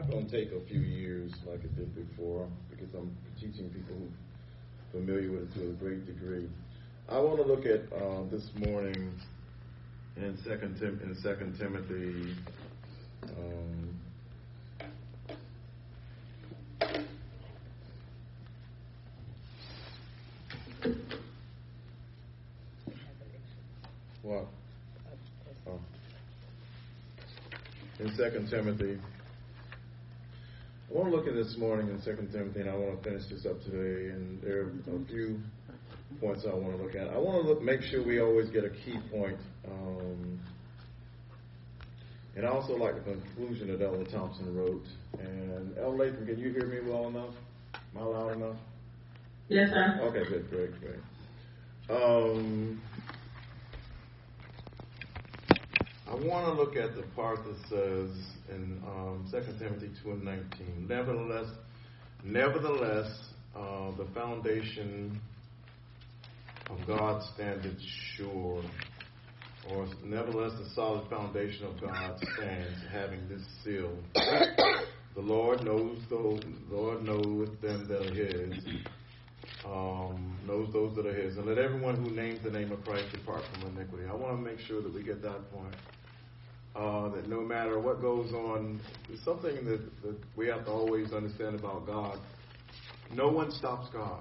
not going to take a few years like it did before because I'm teaching people who are familiar with it to a great degree. I want to look at this morning in Second Timothy. What? Oh. In 2 Timothy. I want to look at this morning in 2 Timothy, and I want to finish this up today. And there are a few points I want to look at. I want to make sure we always get a key point. And I also like the conclusion that Elder Thompson wrote. And Elder Latham, can you hear me well enough? Am I loud enough? Yes, sir. Okay, good, great. I want to look at the part that says in 2 Timothy 2:19, nevertheless, the foundation of God standeth sure, or nevertheless, the solid foundation of God stands, having this seal. The Lord knows them that are His. Knows those that are His, and let everyone who names the name of Christ depart from iniquity. I want to make sure that we get that point. That no matter what goes on, it's something that we have to always understand about God. No one stops God.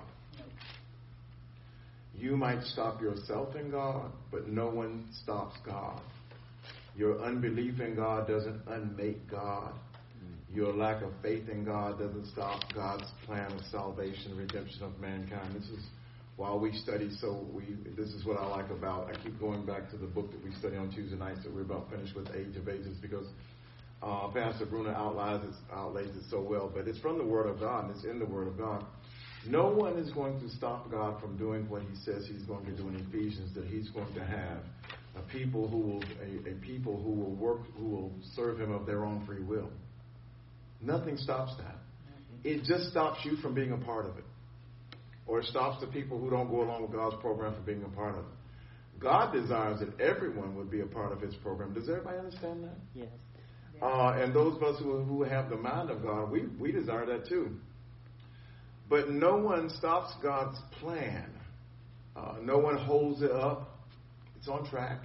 You might stop yourself in God, but no one stops God. Your unbelief in God doesn't unmake God. Your lack of faith in God doesn't stop God's plan of salvation, redemption of mankind. This is why we study. This is what I like about. I keep going back to the book that we study on Tuesday nights that we're about finished with, Age of Ages, because Pastor Bruno outlays it so well. But it's from the Word of God, and it's in the Word of God. No one is going to stop God from doing what He says He's going to do in Ephesians. That He's going to have a people who will work, who will serve Him of their own free will. Nothing stops that. It just stops you from being a part of it. Or it stops the people who don't go along with God's program from being a part of it. God desires that everyone would be a part of His program. Does everybody understand that? Yes. And those of us who have the mind of God, we desire that too. But no one stops God's plan. No one holds it up. It's on track.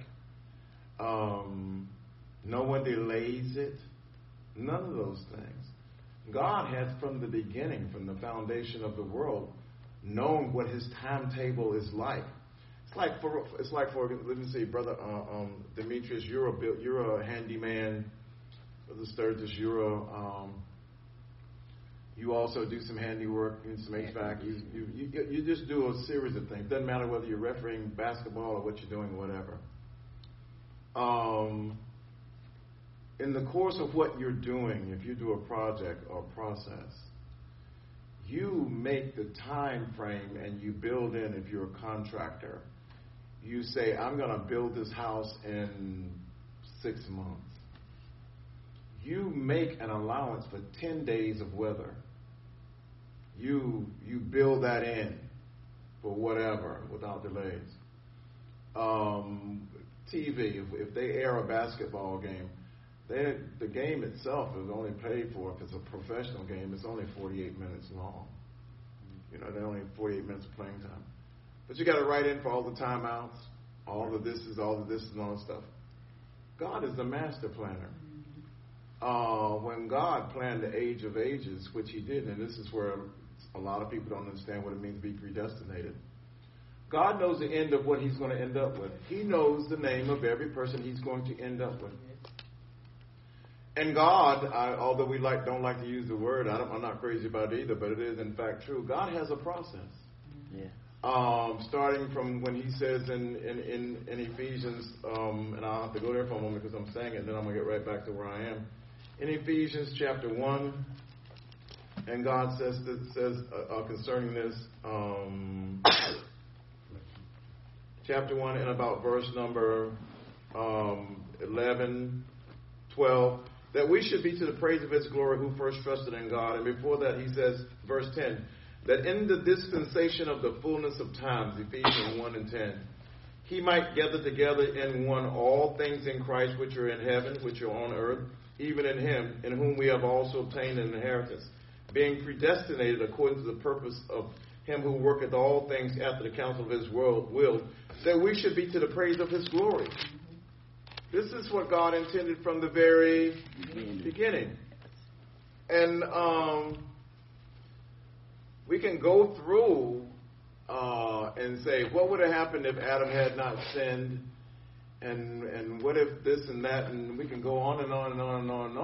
No one delays it. None of those things. God has from the beginning, from the foundation of the world, known what His timetable is like. It's like for let me see, Brother Demetrius, you're a handyman. Brother Sturgis, you also do some handiwork, some HVAC. You just do a series of things. Doesn't matter whether you're refereeing basketball or what you're doing, whatever. In the course of what you're doing, if you do a project or process, you make the time frame and you build in, if you're a contractor, you say, I'm going to build this house in 6 months. You make an allowance for 10 days of weather. You build that in for whatever, without delays. TV, if they air a basketball game, the game itself is only paid for, if it's a professional game, it's only 48 minutes long. They're only 48 minutes of playing time. But you got to write in for all the timeouts, all the this and all that stuff. God is the master planner. When God planned the Age of Ages, which He did, and this is where a lot of people don't understand what it means to be predestinated. God knows the end of what He's going to end up with. He knows the name of every person He's going to end up with. And God, although we don't like to use the word, I'm not crazy about it either, but it is in fact true. God has a process. Yeah. Starting from when He says in Ephesians, and I'll have to go there for a moment because I'm saying it, then I'm going to get right back to where I am. In Ephesians chapter 1, and God says concerning this, chapter 1 and about verse number 11, 12, that we should be to the praise of His glory who first trusted in God. And before that He says, verse 10, that in the dispensation of the fullness of times, Ephesians 1 and 10, He might gather together in one all things in Christ which are in heaven, which are on earth, even in him, in whom we have also obtained an inheritance, being predestinated according to the purpose of him who worketh all things after the counsel of his will, that we should be to the praise of his glory. This is what God intended from the very beginning. And we can go through and say, what would have happened if Adam had not sinned? And what if this and that? And we can go on and on and on and on and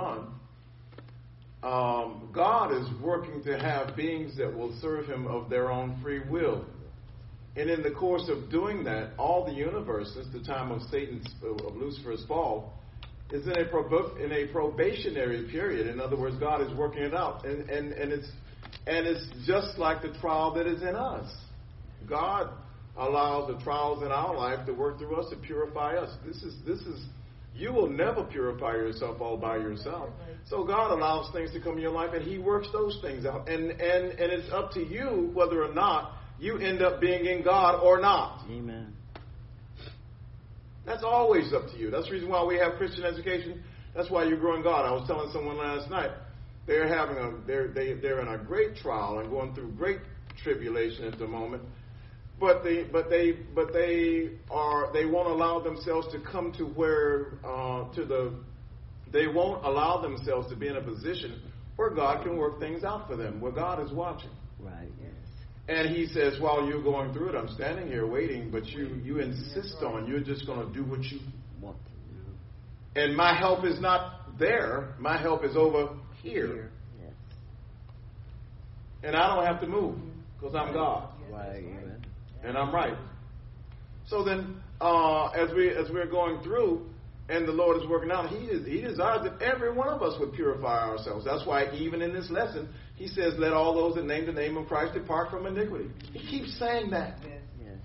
on. God is working to have beings that will serve him of their own free will. And in the course of doing that, all the universe, since the time of Lucifer's fall, is in a probationary period. In other words, God is working it out. And it's just like the trial that is in us. God allows the trials in our life to work through us to purify us. This is you will never purify yourself all by yourself. So God allows things to come in your life, and he works those things out. And it's up to you whether or not you end up being in God or not. Amen. That's always up to you. That's the reason why we have Christian education. That's why you grow in God. I was telling someone last night, they're in a great trial and going through great tribulation at the moment. But they won't allow themselves to come to where they won't allow themselves to be in a position where God can work things out for them, where God is watching. Right. Yes. And he says, while you're going through it, I'm standing here waiting, but you insist on you're just going to do what you want to do. And my help is not there. My help is over here. Yes. And I don't have to move because I'm God. Right. And I'm right. So then, as we're going through, and the Lord is working out, He desires that every one of us would purify ourselves. That's why even in this lesson, He says, "Let all those that name the name of Christ depart from iniquity." He keeps saying that. Yes.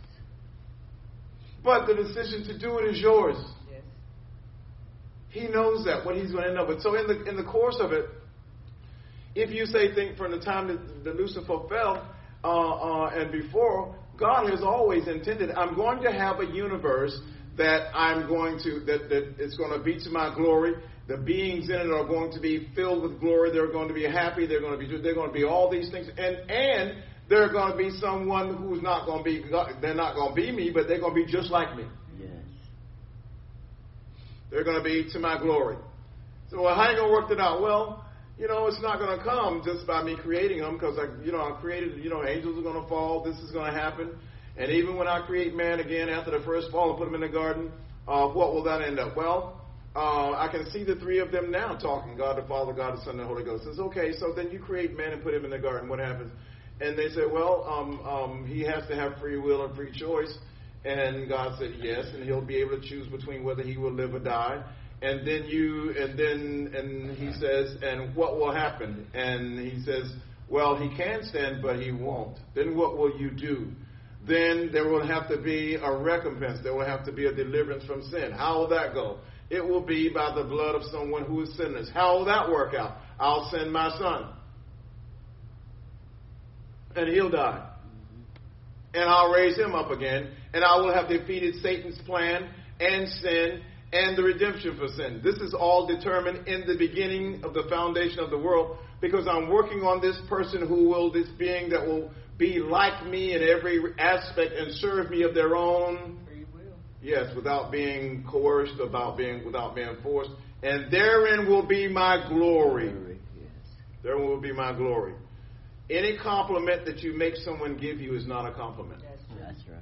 But the decision to do it is yours. Yes. He knows that what He's going to end up with. So in the course of it, if you think from the time that Lucifer fell and before, God has always intended, I'm going to have a universe that that it's going to be to my glory. The beings in it are going to be filled with glory. They're going to be happy. They're going to be all these things. And they're going to be someone who's not going to be, they're not going to be me, but they're going to be just like me. Yes. They're going to be to my glory. So how are you going to work it out? Well, it's not going to come just by me creating them, because I created, angels are going to fall. This is going to happen. And even when I create man again after the first fall and put him in the garden, what will that end up? Well, I can see the three of them now talking, God the Father, God the Son, and the Holy Ghost. Says, okay, so then you create man and put him in the garden. What happens? And they said, well, he has to have free will and free choice. And God said yes, and he'll be able to choose between whether he will live or die. And then he says, and what will happen? And he says, well, he can stand, but he won't. Then what will you do? Then there will have to be a recompense. There will have to be a deliverance from sin. How will that go? It will be by the blood of someone who is sinless. How will that work out? I'll send my son. And he'll die. And I'll raise him up again. And I will have defeated Satan's plan and sin and the redemption for sin. This is all determined in the beginning of the foundation of the world, because I'm working on this person this being that will be like me in every aspect and serve me of their own free will. Yes, without being coerced, without being forced. And therein will be my glory. Yes. Therein will be my glory. Any compliment that you make someone give you is not a compliment. That's right.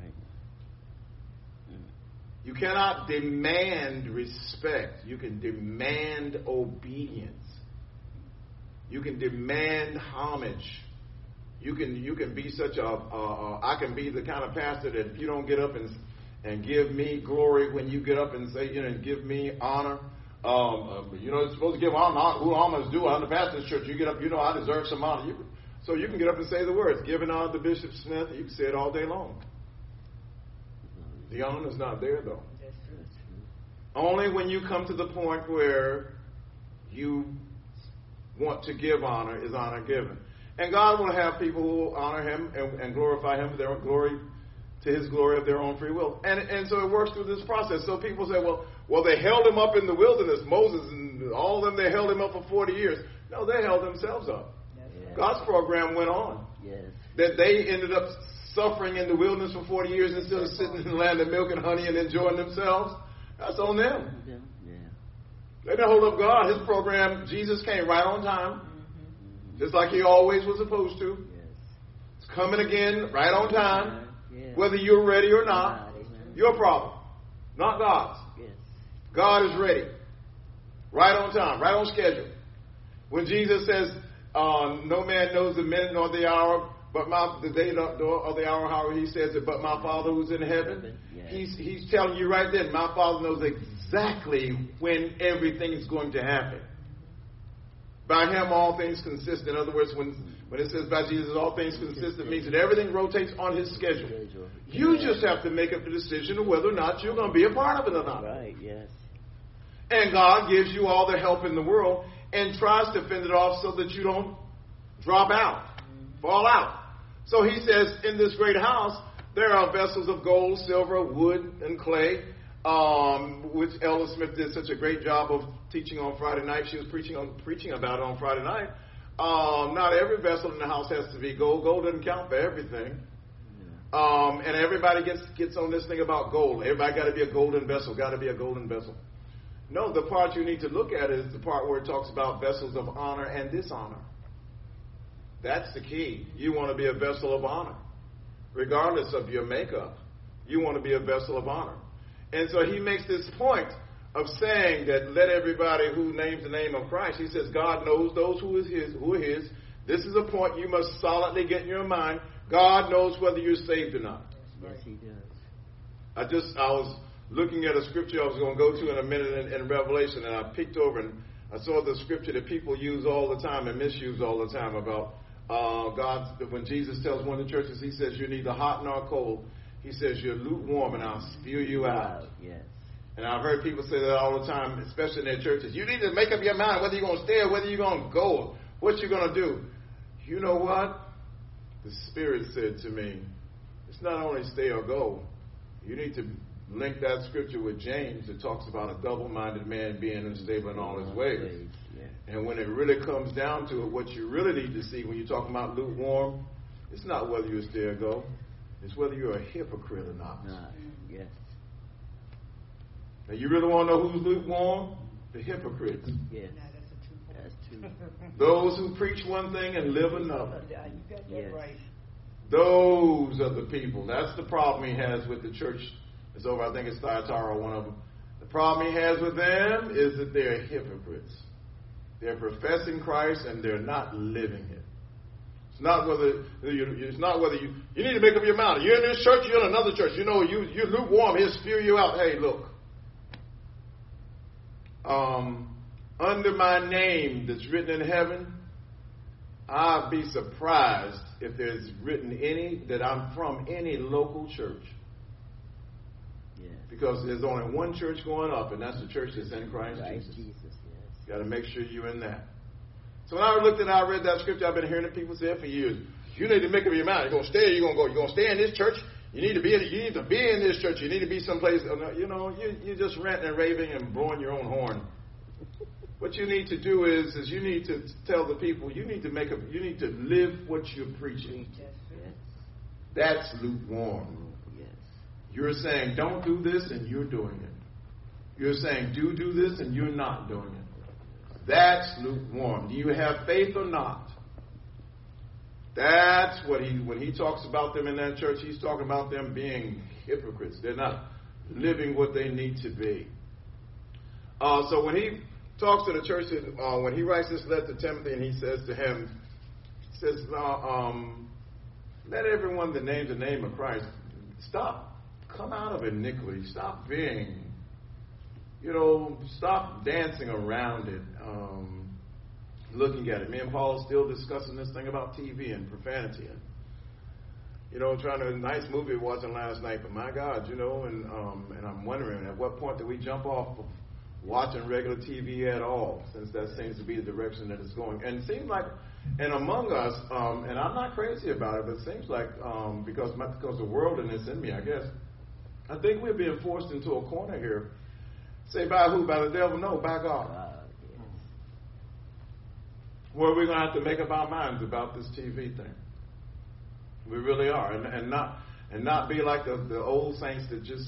You cannot demand respect. You can demand obedience. You can demand homage. You can be such I can be the kind of pastor that if you don't get up and give me glory when you get up and say, and give me honor. You're supposed to give honor who honor is due. I'm the pastor's church. You get up, I deserve some honor. So you can get up and say the words, giving honor to Bishop Smith. You can say it all day long. The honor is not there, though. That's true. Only when you come to the point where you want to give honor is honor given. And God will have people who honor him and glorify him for their glory, to his glory of their own free will. And so it works through this process. So people say, well, well, they held him up in the wilderness. Moses and all of them, they held him up for 40 years. No, they held themselves up. Yes. God's program went on. Yes. That they ended up suffering in the wilderness for 40 years instead of sitting in the land of milk and honey and enjoying themselves. That's on them. Yeah. They didn't hold up God. His program, Jesus came right on time. Just like he always was supposed to. Yes. It's coming again right on time. Yes. Whether you're ready or not, Amen. your problem, not God's. Yes. God is ready. Right on time, right on schedule. When Jesus says, no man knows the minute nor the hour, but the day or the hour, however he says it, but my Father who's in heaven. Yes. He's telling you right then, my Father knows exactly when everything is going to happen. By him, all things consist. In other words, when it says by Jesus, all things consist, it means that everything rotates on his schedule. You just have to make up the decision of whether or not you're going to be a part of it or not. Right, yes. And God gives you all the help in the world and tries to fend it off so that you don't drop out, fall out. So he says, in this great house, there are vessels of gold, silver, wood, and clay, which Ella Smith did such a great job of teaching on Friday night. She was preaching about it on Friday night. Not every vessel in the house has to be gold. Gold doesn't count for everything. And everybody gets on this thing about gold. Everybody got to be a golden vessel. Got to be a golden vessel. No, the part you need to look at is the part where it talks about vessels of honor and dishonor. That's the key. You want to be a vessel of honor. Regardless of your makeup, you want to be a vessel of honor. And so he makes this point of saying that let everybody who names the name of Christ, he says God knows those who are his. This is a point you must solidly get in your mind. God knows whether you're saved or not. Yes, he does. I was looking at a scripture I was going to go to in a minute in Revelation, and I peeked over and I saw the scripture that people use all the time and misuse all the time about God. When Jesus tells one of the churches, he says, you're neither hot nor cold. He says, you're lukewarm and I'll spew you out. Yes. And I've heard people say that all the time, especially in their churches. You need to make up your mind whether you're going to stay or whether you're going to go, or what you're going to do. You know what? The Spirit said to me, it's not only stay or go. You need to link that scripture with James that talks about a double-minded man being unstable in all his ways. Yeah. And when it really comes down to it, what you really need to see when you're talking about lukewarm, it's not whether you stay or go. It's whether you're a hypocrite or not. Yes. Now, you really want to know who's lukewarm? The hypocrites. Yes. That's true. Those who preach one thing and live another. You got that right. Those are the people. That's the problem he has with the church. It's over, I think it's Thyatira, one of them. The problem he has with them is that they're hypocrites. They're professing Christ and they're not living it. It's not whether you need to make up your mind. You're in this church, you're in another church. You know, you're lukewarm. He'll spew you out. Hey, look. Under my name that's written in heaven, I'd be surprised if there's written any that I'm from any local church. Yes. Because there's only one church going up, and that's the church that's in Christ Jesus. Yes. You got to make sure you're in that. So when I read that scripture, I've been hearing it people say it for years. You need to make up your mind. You're going to stay or you're going to go. You're going to stay in this church. You need to be in this church. You need to be someplace. You know, you're just ranting and raving and blowing your own horn. What you need to do is you need to tell the people, you need to live what you're preaching. Yes. That's lukewarm. Yes. You're saying don't do this and you're doing it. You're saying do this and you're not doing it. That's lukewarm. Do you have faith or not? That's what when he talks about them in that church, he's talking about them being hypocrites. They're not living what they need to be. So when he talks to the church, when he writes this letter to Timothy, and he says to him, let everyone that names the name of Christ come out of iniquity. Stop being, stop dancing around it, looking at it. Me and Paul are still discussing this thing about TV and profanity. And, trying to, nice movie we watching last night, but my God, and I'm wondering at what point do we jump off of watching regular TV at all, since that seems to be the direction that it's going. And it seems like, and among us, and I'm not crazy about it, but it seems like because the worldliness in me, I guess, I think we're being forced into a corner here Say by who? By the devil? No, by God. Yes. Well, we're going to have to make up our minds about this TV thing. We really are, and not be like the old saints that just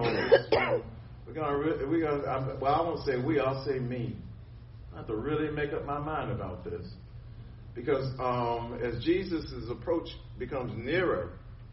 we're gonna. Well, I won't say we. I'll say me. I have to really make up my mind about this, because as Jesus' approach becomes nearer,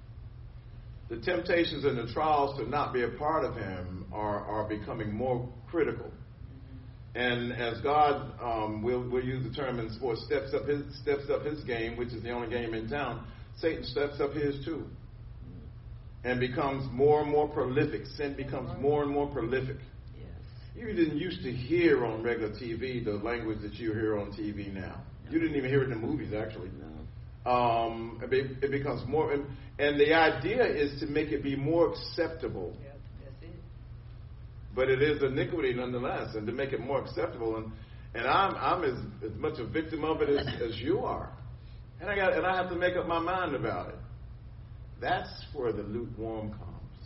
the temptations and the trials to not be a part of Him are becoming more critical. And as God, we'll use the term in sports, steps up his game, which is the only game in town. Satan steps up his too, and becomes more and more prolific. Sin becomes more and more prolific. Yes. You didn't used to hear on regular TV the language that you hear on TV now. No. You didn't even hear it in the movies, actually. No. It becomes more, and the idea is to make it be more acceptable. Yeah, that's it. But it is iniquity nonetheless, and to make it more acceptable. And I'm as much a victim of it as you are. And I have to make up my mind about it. That's where the lukewarm comes.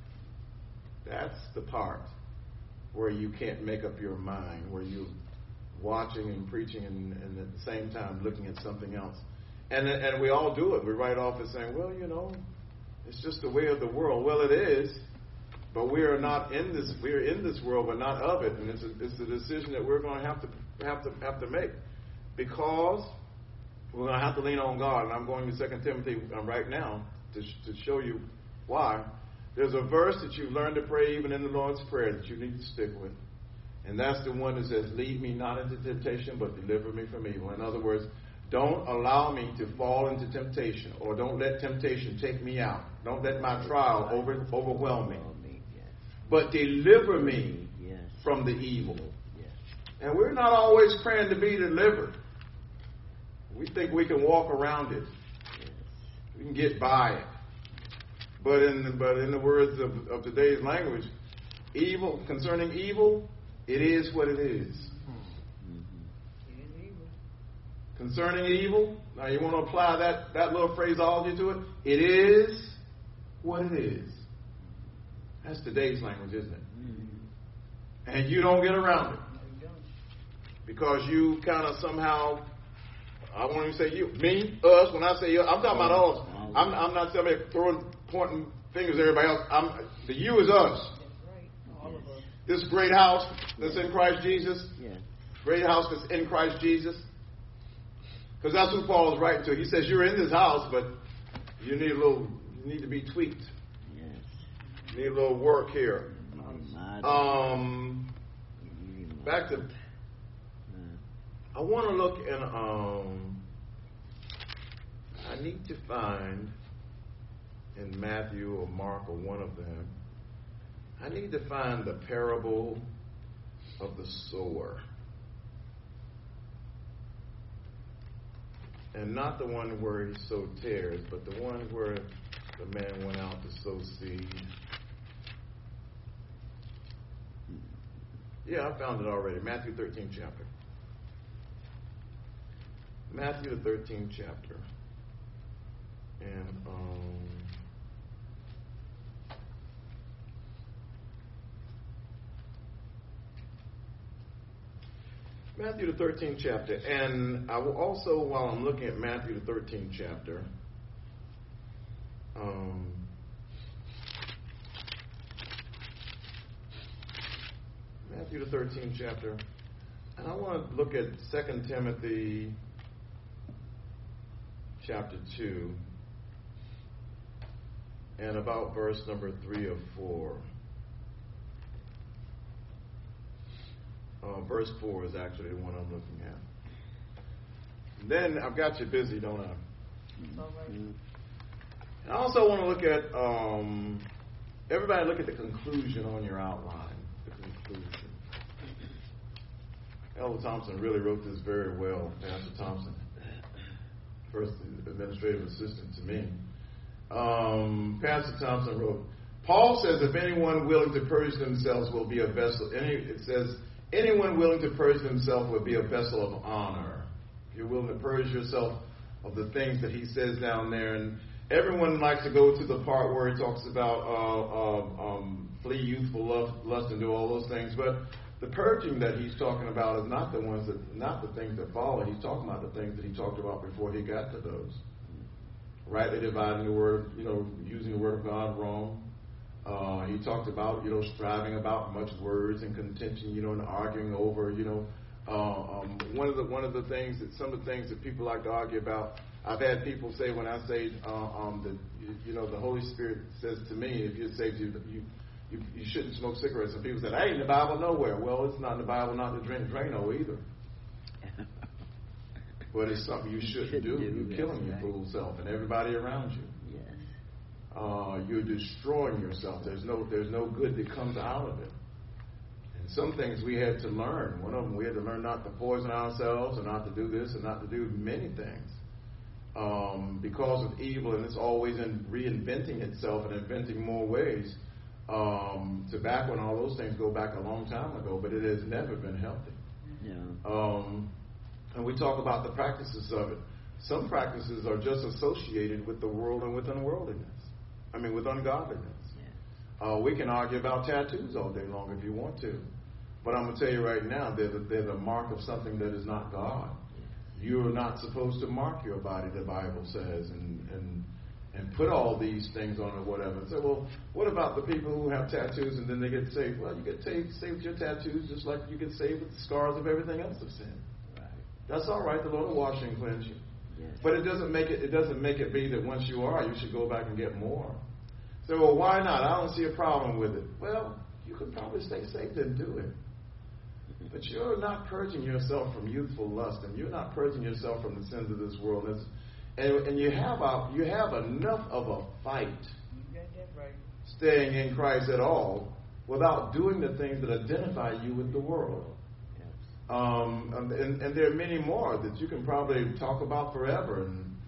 That's the part where you can't make up your mind, where you're watching and preaching and at the same time looking at something else. And we all do it. We write off as saying, well, it's just the way of the world. Well, it is, but we are not in this. We are in this world, but not of it. And it's a decision that we're going to have to make, because we're going to have to lean on God. And I'm going to 2 Timothy right now to show you why. There's a verse that you've learned to pray even in the Lord's Prayer that you need to stick with. And that's the one that says, lead me not into temptation, but deliver me from evil. In other words, don't allow me to fall into temptation, or don't let temptation take me out. Don't let my trial overwhelm me. But deliver me from the evil. And we're not always praying to be delivered. We think we can walk around it. We can get by it. But in the words of today's language, concerning evil, it is what it is. It is evil. Concerning evil, now you want to apply that little phraseology to it? It is what it is. That's today's language, isn't it? And you don't get around it. No, you don't. Because you kind of somehow, I won't even say you, me, us. When I say you, I'm talking about us. I'm not somebody pointing fingers at everybody else. The you is us. That's right. All of us. This great house that's in Christ Jesus. Yes. Great house that's in Christ Jesus. Because that's who Paul is writing to. He says you're in this house, but you need to be tweaked. Yes. You need a little work here. Back to. I want to look in. I need to find in Matthew or Mark or one of them. I need to find the parable of the sower, and not the one where he sowed tares, but the one where the man went out to sow seed. Yeah, I found it already. Matthew 13th chapter. Matthew the 13th chapter. And Matthew the 13th chapter. And I will also, while I'm looking at Matthew the 13th chapter, Matthew the 13th chapter, and I want to look at 2 Timothy chapter 2 and about verse number 3 or 4. Verse 4 is actually the one I'm looking at. Then I've got you busy, don't I? All right. And I also want to look at, everybody look at the conclusion on your outline. The conclusion. Elder Thompson really wrote this very well, Pastor Thompson. First administrative assistant to me. Pastor Thompson wrote, Paul says, if anyone willing to purge themselves will be a vessel. It says, anyone willing to purge himself will be a vessel of honor. If you're willing to purge yourself of the things that he says down there. And everyone likes to go to the part where it talks about flee youthful lust and do all those things, but the purging that he's talking about is not the things that follow. He's talking about the things that he talked about before he got to those. Rightly dividing the word, using the word of God wrong. He talked about, striving about much words and contention, and arguing over, one of the things that some of the things that people like to argue about. I've had people say when I say that, the Holy Spirit says to me, if you're saved, you shouldn't smoke cigarettes. And people say, that ain't in the Bible nowhere. Well, it's not in the Bible not to drink Drano either. But it's something you shouldn't do. You're killing your fool self and everybody around you. Yes. You're destroying yourself. There's no good that comes out of it. And some things we had to learn. One of them, we had to learn not to poison ourselves and not to do this and not to do many things. Because of evil, and it's always in reinventing itself and inventing more ways. Tobacco and all those things go back a long time ago, but it has never been healthy. Yeah. And we talk about the practices of it. Some practices are just associated with the world and with unworldliness. With ungodliness. Yeah. We can argue about tattoos all day long if you want to. But I'm going to tell you right now, they're the mark of something that is not God. You're not supposed to mark your body, the Bible says, and put all these things on or whatever. And say, well, what about the people who have tattoos and then they get saved? Well, you get saved with your tattoos just like you get saved with the scars of everything else of sin. Right. That's all right. The Lord will wash and cleanse you. Yes. But it doesn't make it be that once you are, you should go back and get more. So, well, why not? I don't see a problem with it. Well, you could probably stay saved and do it. But you're not purging yourself from youthful lust, and you're not purging yourself from the sins of this world. And you have enough of a fight You got that right. staying in Christ at all without doing the things that identify you with the world. Yes. And there are many more that you can probably talk about forever,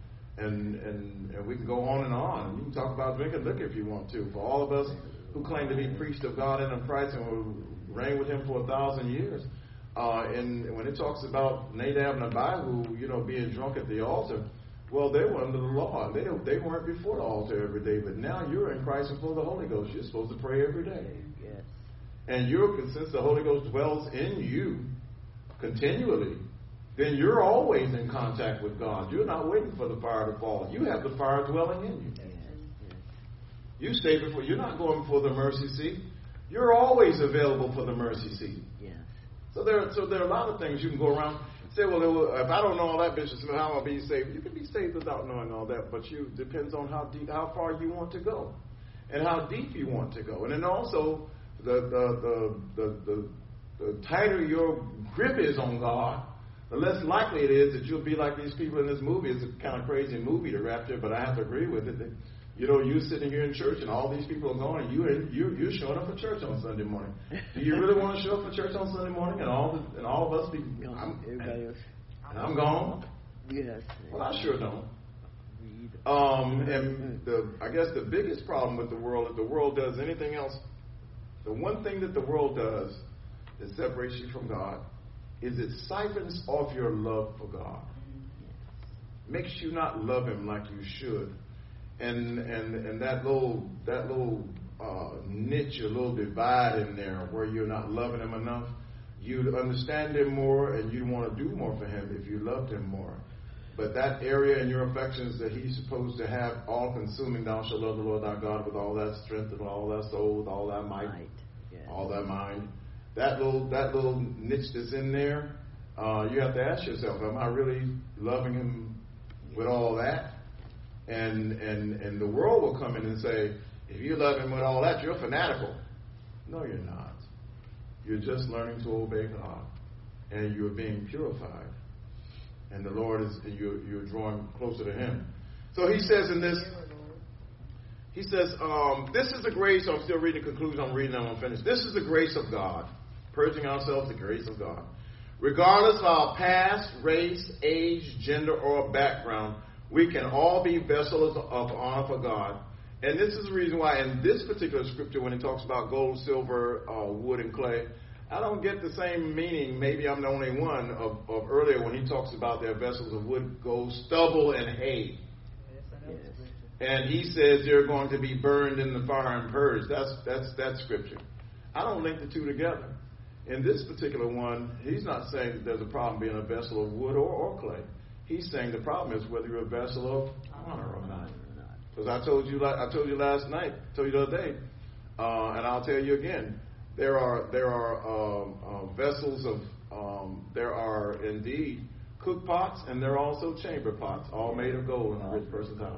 and we can go on and on. You can talk about drinking liquor if you want to. For all of us who claim to be priests of God and of Christ and will reign with Him for 1,000 years, and when it talks about Nadab and Abihu, being drunk at the altar, well, they were under the law. They weren't before the altar every day, but now you're in Christ and full of the Holy Ghost. You're supposed to pray every day. Yes. And since the Holy Ghost dwells in you continually, then you're always in contact with God. You're not waiting for the fire to fall. You have the fire dwelling in you. Yes. Yes. You stay before. You're not going before the mercy seat. You're always available for the mercy seat. Yes. So there are a lot of things you can go around and say, well, if I don't know all that, Bishop Smith, how am I be saved? You can be saved without knowing all that, but depends on how far you want to go, and how deep you want to go, and then also the tighter your grip is on God, the less likely it is that you'll be like these people in this movie. It's a kind of crazy movie, The Rapture, but I have to agree with it. You're sitting here in church and all these people are going, and you're showing up for church on Sunday morning. Do you really want to show up for church on Sunday morning and all of us be? I'm gone. Yes. Well, I sure don't. I guess the biggest problem with the world, if the world does anything else, the one thing that the world does that separates you from God is it siphons off your love for God. Makes you not love Him like you should. And that little niche, a little divide in there where you're not loving Him enough, you'd understand Him more and you'd want to do more for Him if you loved Him more. But that area in your affections that He's supposed to have all-consuming, thou shalt love the Lord thy God with all thy strength and all thy soul, with all thy might, all thy mind. That little niche that's in there, you have to ask yourself, am I really loving Him with all that? And the world will come in and say, if you love Him with all that, you're fanatical. No, you're not. You're just learning to obey God, and you're being purified. And the Lord you're drawing closer to Him. So He says in this, this is the grace. I'm still reading the conclusion. I'm going to finish. This is the grace of God. Purging ourselves, the grace of God. Regardless of our past, race, age, gender, or background, we can all be vessels of honor for God. And this is the reason why in this particular scripture, when it talks about gold, silver, wood, and clay, I don't get the same meaning. Maybe I'm the only one of earlier when he talks about their vessels of wood, gold, stubble, and hay. And he says they're going to be burned in the fire and purged. That's scripture. I don't link the two together. In this particular one, he's not saying that there's a problem being a vessel of wood or clay. He's saying the problem is whether you're a vessel of honor or not. Because I told you last night, told you the other day, and I'll tell you again. There are vessels of there are indeed cook pots, and there are also chamber pots, all made of gold in a rich person's house.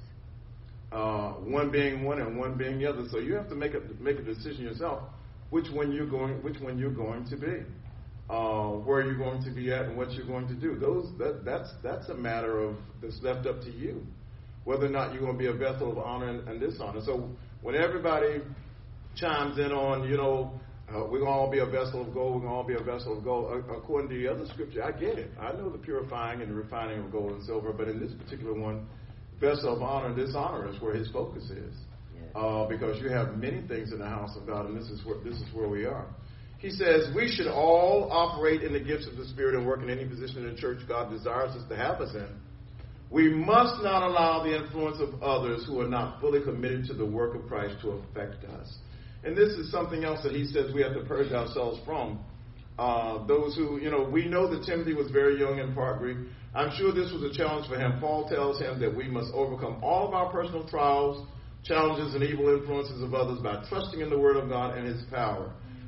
One being one and one being the other. So you have to make a decision yourself, which one you're going to be, where you're going to be at, and what you're going to do. That's a matter of that's left up to you, whether or not you're going to be a vessel of honor and dishonor. So when everybody chimes in on, we're going to all be a vessel of gold, we're going to all be a vessel of gold, according to the other scripture, I get it. I know the purifying and the refining of gold and silver, but in this particular one, vessel of honor and dishonor is where his focus is. Because you have many things in the house of God, and this is where we are. He says we should all operate in the gifts of the Spirit and work in any position in the church God desires us to have us in. We must not allow the influence of others who are not fully committed to the work of Christ to affect us. And this is something else that he says we have to purge ourselves from. Those who, we know that Timothy was very young in part Greek. I'm sure this was a challenge for him. Paul tells him that we must overcome all of our personal trials, challenges, and evil influences of others by trusting in the Word of God and His power.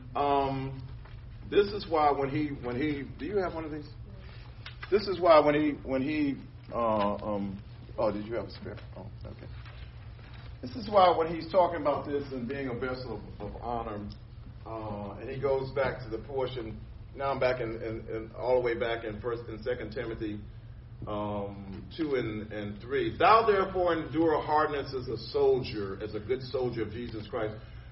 This is why when he, do you have one of these? This is why when he, did you have a spare? Oh, okay. This is why when he's talking about this and being a vessel of honor, and he goes back to the portion. Now I'm back in all the way back in 1 and 2 Timothy 2 and 3. Thou therefore endure hardness as a soldier, as a good soldier of Jesus Christ.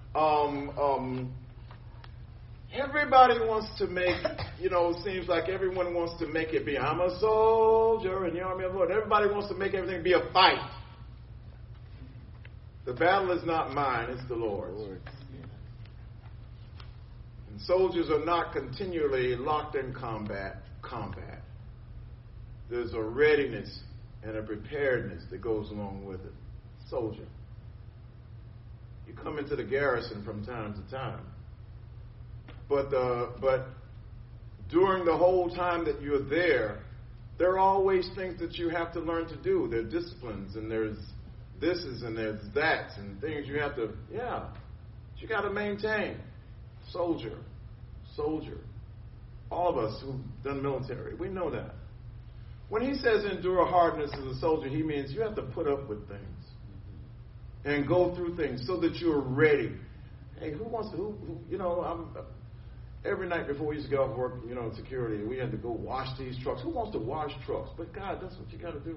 Everybody wants to make, seems like everyone wants to make it be, I'm a soldier in the army of the Lord. Everybody wants to make everything be a fight. The battle is not mine, it's the Lord's. And soldiers are not continually locked in combat. There's a readiness and a preparedness that goes along with it. Soldier. You come into the garrison from time to time. But during the whole time that you're there are always things that you have to learn to do. There are disciplines, and there's thises, and there's that's, and things you have to, you got to maintain. Soldier. All of us who've done military, we know that. When he says endure hardness as a soldier, he means you have to put up with things and go through things so that you're ready. Hey, who wants to, every night before we used to go off work, security, we had to go wash these trucks. Who wants to wash trucks? But God, that's what you got to do.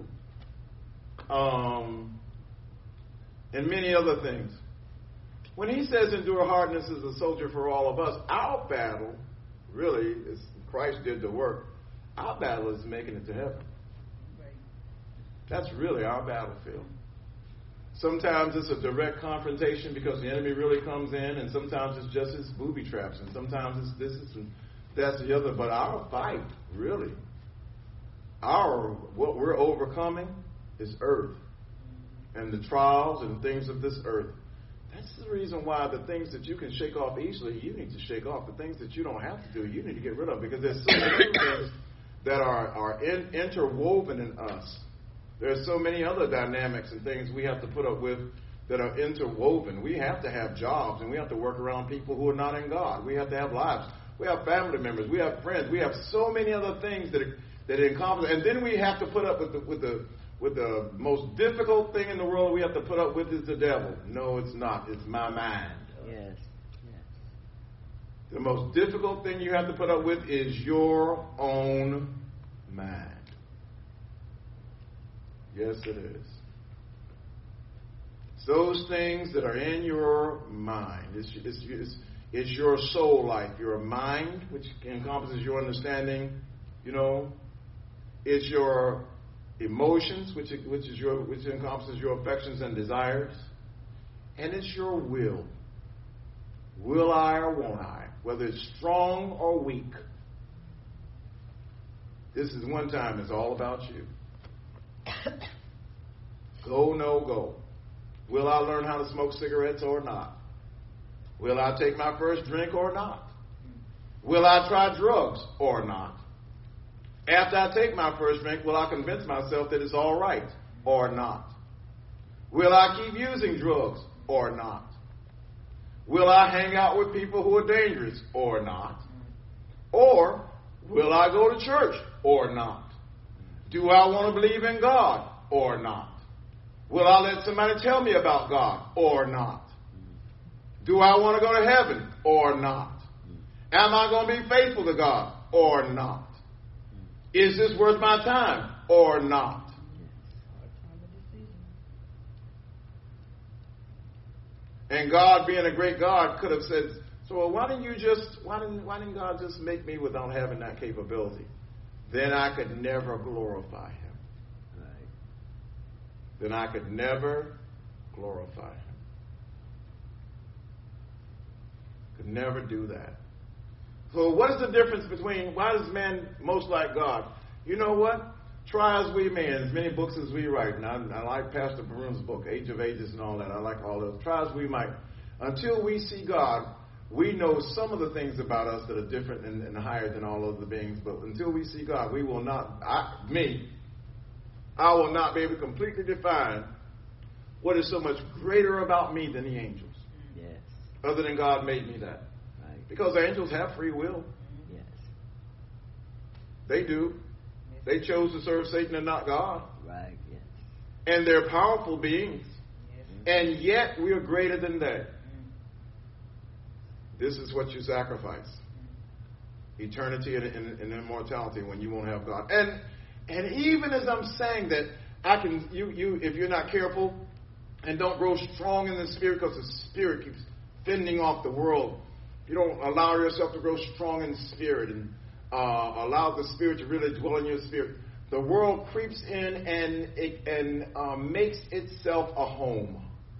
And many other things. When he says endure hardness as a soldier for all of us, our battle, really, is Christ did the work. Our battle is making it to heaven. That's really our battlefield. Sometimes it's a direct confrontation because the enemy really comes in, and sometimes it's just his booby traps, and sometimes it's this and that's the other. But our fight, really, what we're overcoming is earth and the trials and things of this earth. That's the reason why the things that you can shake off easily, you need to shake off. The things that you don't have to do, you need to get rid of, because there's so many things that are interwoven in us. There's so many other dynamics and things we have to put up with that are interwoven. We have to have jobs, and we have to work around people who are not in God. We have to have lives. We have family members. We have friends. We have so many other things that encompass. And then we have to put up with the most difficult thing in the world we have to put up with is the devil. No, it's not. It's my mind. Yes. The most difficult thing you have to put up with is your own mind. Yes, it is. It's those things that are in your mind. It's your soul life, your mind, which encompasses your understanding. It's your emotions, which encompasses your affections and desires, and it's your will. Will I or won't I? Whether it's strong or weak. This is one time it's all about you. Go, no go. Will I learn how to smoke cigarettes or not? Will I take my first drink or not? Will I try drugs or not? After I take my first drink, will I convince myself that it's all right or not? Will I keep using drugs or not? Will I hang out with people who are dangerous or not? Or will I go to church or not? Do I want to believe in God or not? Will I let somebody tell me about God or not? Do I want to go to heaven or not? Am I going to be faithful to God or not? Is this worth my time or not? And God, being a great God, could have said, so well, why didn't God just make me without having that capability? Then I could never glorify him. Right. Then I could never glorify him. Could never do that. So what is the difference between, why does man most like God? You know what? Try as we may, and as many books as we write, and I like Pastor Barun's book, Age of Ages and all that. I like all those. Try as we might. Until we see God, we know some of the things about us that are different and higher than all other beings. But until we see God, we will not, I will not be able to completely define what is so much greater about me than the angels. Yes. Other than God made me that. Right. Because the angels have free will. Yes. They do. They chose to serve Satan and not God. Right. Yes. And they're powerful beings. Yes. And yet we are greater than that. This is what you sacrifice. Eternity and immortality when you won't have God. And even as I'm saying that, you if you're not careful and don't grow strong in the Spirit, because the Spirit keeps fending off the world. You don't allow yourself to grow strong in the Spirit and allow the Spirit to really dwell in your spirit. The world creeps in and makes itself a home.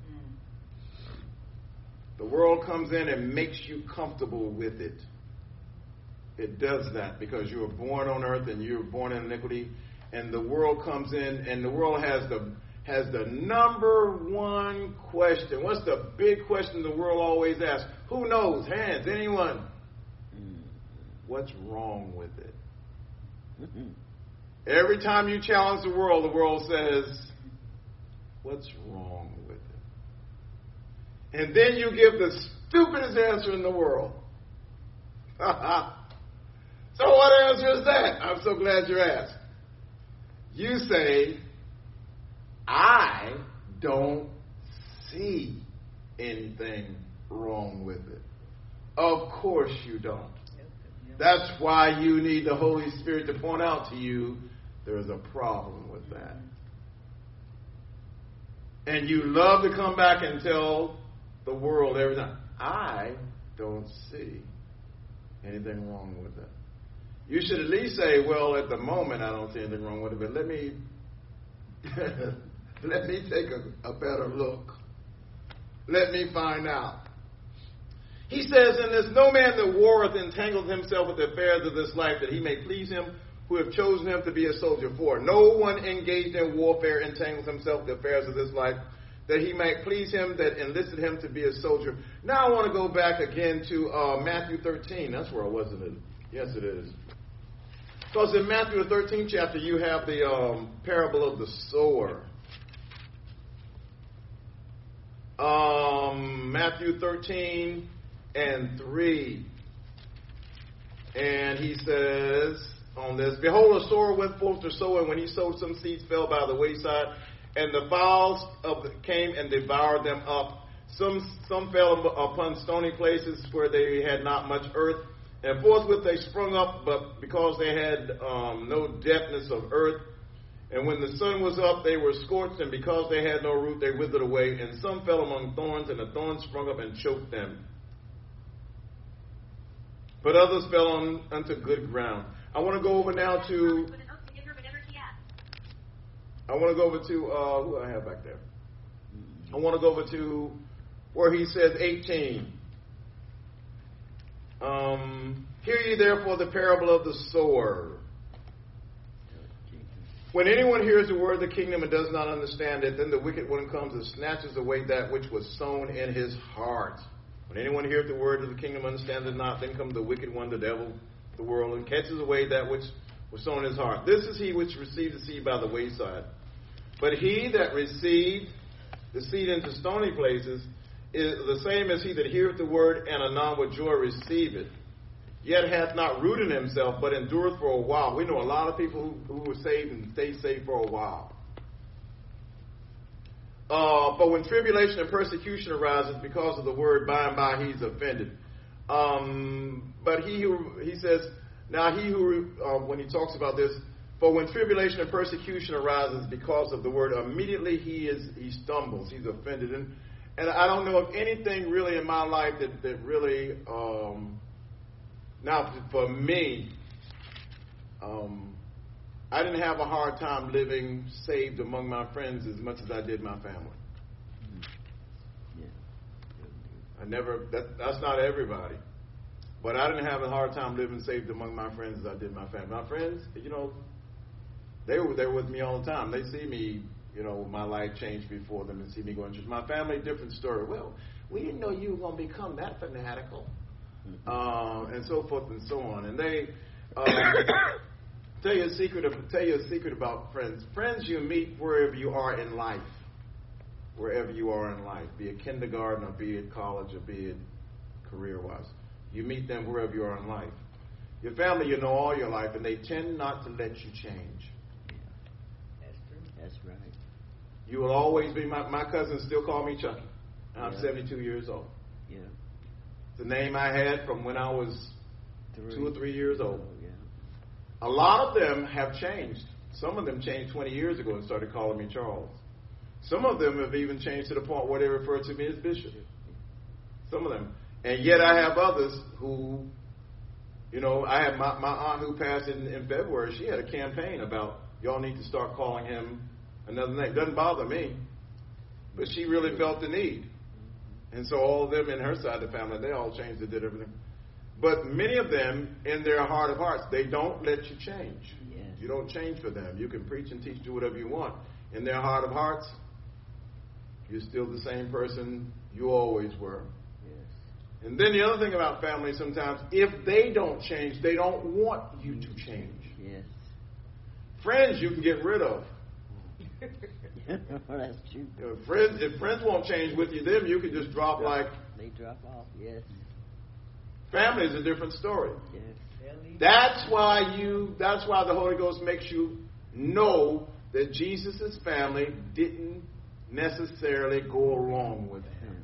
The world comes in and makes you comfortable with it. It does that because you were born on earth and you were born in iniquity. And the world comes in and the world has the number one question. What's the big question the world always asks? Who knows? Hands. Anyone? What's wrong with it? Every time you challenge the world says, what's wrong with it? And then you give the stupidest answer in the world. So what answer is that? I'm so glad you asked. You say, I don't see anything wrong with it. Of course you don't. That's why you need the Holy Spirit to point out to you there's a problem with that. And you love to come back and tell the world every time, I don't see anything wrong with it. You should at least say, well, at the moment I don't see anything wrong with it, but let me take a better look. Let me find out. He says, and there's no man that warreth entangled himself with the affairs of this life, that he may please him who have chosen him to be a soldier for. No one engaged in warfare entangles himself with the affairs of this life, that he might please him that enlisted him to be a soldier. Now I want to go back again to Matthew 13. That's where I was in it. Yes, it is. Because in Matthew the 13th chapter, you have the parable of the sower. Matthew 13 and 3. And he says on this, behold, a sower went forth to sow, and when he sowed, some seeds fell by the wayside, and the fowls came and devoured them up. Some fell upon stony places where they had not much earth, and forthwith they sprung up, but because they had no depthness of earth. And when the sun was up, they were scorched, and because they had no root, they withered away. And some fell among thorns, and the thorns sprung up and choked them. But others fell unto good ground. I want to go over now to... who I have back there? I want to go over to where he says 18. Hear ye therefore the parable of the sower. When anyone hears the word of the kingdom and does not understand it, then the wicked one comes and snatches away that which was sown in his heart. When anyone hears the word of the kingdom and understands it not, then comes the wicked one, the devil, the world, and catches away that which was sown in his heart. This is he which received the seed by the wayside. But he that received the seed into stony places is the same as he that heareth the word and anon with joy receiveth, yet hath not root in himself, but endureth for a while. We know a lot of people who were saved and stayed saved for a while. But when tribulation and persecution arises because of the word, by and by he's offended. But he says, when he talks about this, for when tribulation and persecution arises because of the word, immediately he stumbles, he's offended. And I don't know of anything really in my life that really, now for me, I didn't have a hard time living saved among my friends as much as I did my family. That's not everybody. But I didn't have a hard time living saved among my friends as I did my family. My friends, they were there with me all the time. They see me, my life changed before them and see me going to church. My family, different story. Well, we didn't know you were going to become that fanatical. And so forth and so on. And they tell you a secret about friends. Friends you meet wherever you are in life. Wherever you are in life. Be it kindergarten or be it college or be it career-wise. You meet them wherever you are in life. Your family you know all your life, and they tend not to let you change. That's true. That's right. You will always be, my cousins still call me Chucky. I'm 72 years old. Yeah. It's the name I had from when I was 2 or 3 years old. Oh, yeah. A lot of them have changed. Some of them changed 20 years ago and started calling me Charles. Some of them have even changed to the point where they refer to me as Bishop. Some of them. And yet I have others who, I have my aunt who passed in February. She had a campaign about y'all need to start calling him another name. Doesn't bother me. But she really felt the need. And so all of them in her side of the family, they all changed and did everything. But many of them, in their heart of hearts, they don't let you change. Yes. You don't change for them. You can preach and teach, do whatever you want. In their heart of hearts, you're still the same person you always were. Yes. And then the other thing about family sometimes, if they don't change, they don't want you to change. Yes. Friends you can get rid of. That's true. If friends won't change with you, then you can just drop like... They drop off, yes. Family is a different story. Yes. That's why the Holy Ghost makes you know that Jesus' family didn't necessarily go along with him.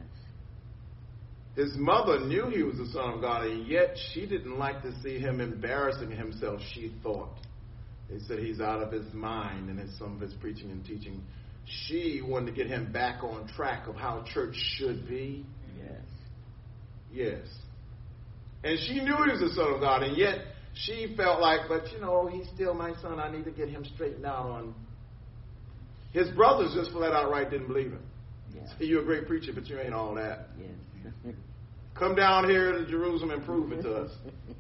Yes. His mother knew he was the Son of God, and yet she didn't like to see him embarrassing himself, she thought. They said he's out of his mind in some of his preaching and teaching. She wanted to get him back on track of how church should be. Yes. Yes. And she knew he was the Son of God, and yet she felt like, but he's still my son. I need to get him straightened out on. His brothers just flat out right didn't believe him. Yeah. Say, you're a great preacher, but you ain't all that. Yes. Come down here to Jerusalem and prove it to us.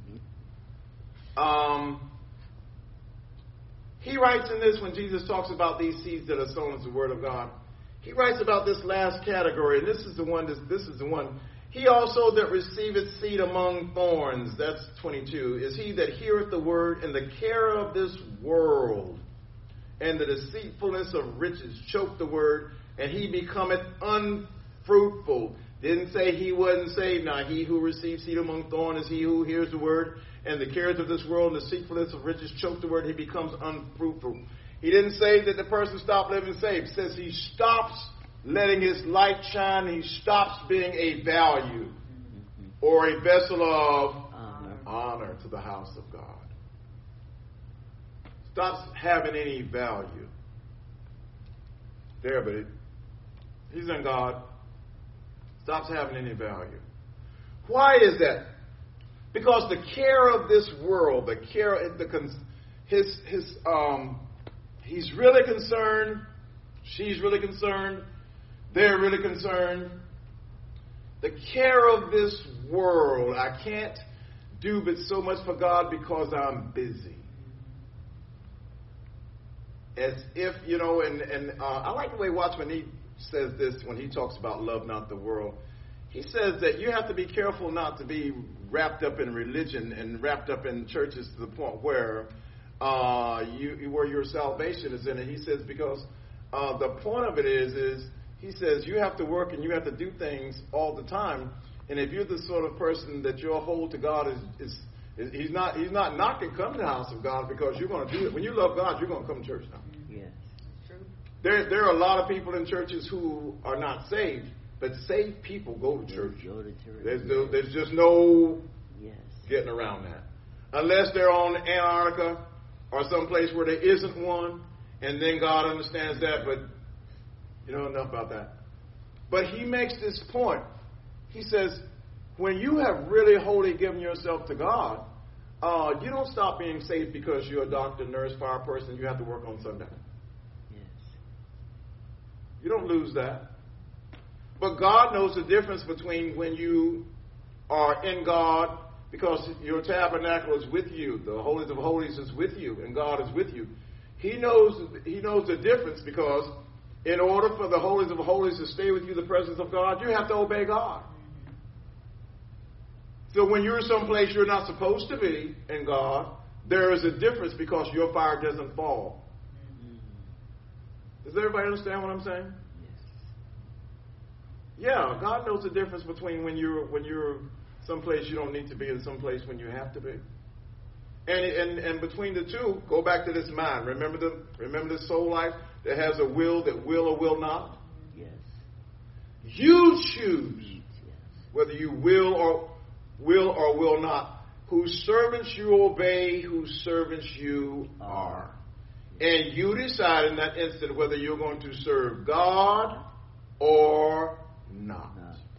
He writes in this, when Jesus talks about these seeds that are sown as the word of God, he writes about this last category, and this is the one. He also that receiveth seed among thorns, that's 22, is he that heareth the word, and the care of this world and the deceitfulness of riches choke the word, and he becometh unfruitful. Didn't say he wasn't saved. Now, he who receives seed among thorns is he who hears the word, and the cares of this world and the deceitfulness of riches choke the word, he becomes unfruitful. He didn't say that the person stopped living saved. It says he stops letting his light shine. He stops being a value or a vessel of honor to the house of God. Stops having any value. There, but he's in God. Stops having any value. Why is that? Because the care of this world, he's really concerned. She's really concerned. They're really concerned. The care of this world, I can't do but so much for God because I'm busy. as if, you know, and I like the way Watchman Nee says this when he talks about love not the world. He says that you have to be careful not to be wrapped up in religion and wrapped up in churches to the point where where your salvation is in it. He says because the point of it is he says you have to work and you have to do things all the time. And if you're the sort of person that your hold to God is he's not knocking come to the house of God because you're going to do it. When you love God, you're going to come to church now. Yes. True. There are a lot of people in churches who are not saved, but saved people go to church. Go to church. There's just no Yes. getting around that. Unless they're on Antarctica or someplace where there isn't one, and then God understands that, but you know enough about that. But he makes this point. He says, when you have really wholly given yourself to God, you don't stop being saved because you're a doctor, nurse, fire person, you have to work on Sunday. Yes. You don't lose that. But God knows the difference between when you are in God, because your tabernacle is with you, the holies of holies is with you, and God is with you. He knows the difference because in order for the holies of holies to stay with you, the presence of God, you have to obey God. So when you're someplace you're not supposed to be in God, there is a difference because your fire doesn't fall. Does everybody understand what I'm saying? Yeah, God knows the difference between when you're someplace you don't need to be and someplace when you have to be. And between the two, go back to this mind. Remember the soul life that has a will that will or will not? Yes. You choose Yes. whether you will or will not. Whose servants you obey, whose servants you are. And you decide in that instant whether you're going to serve God or not.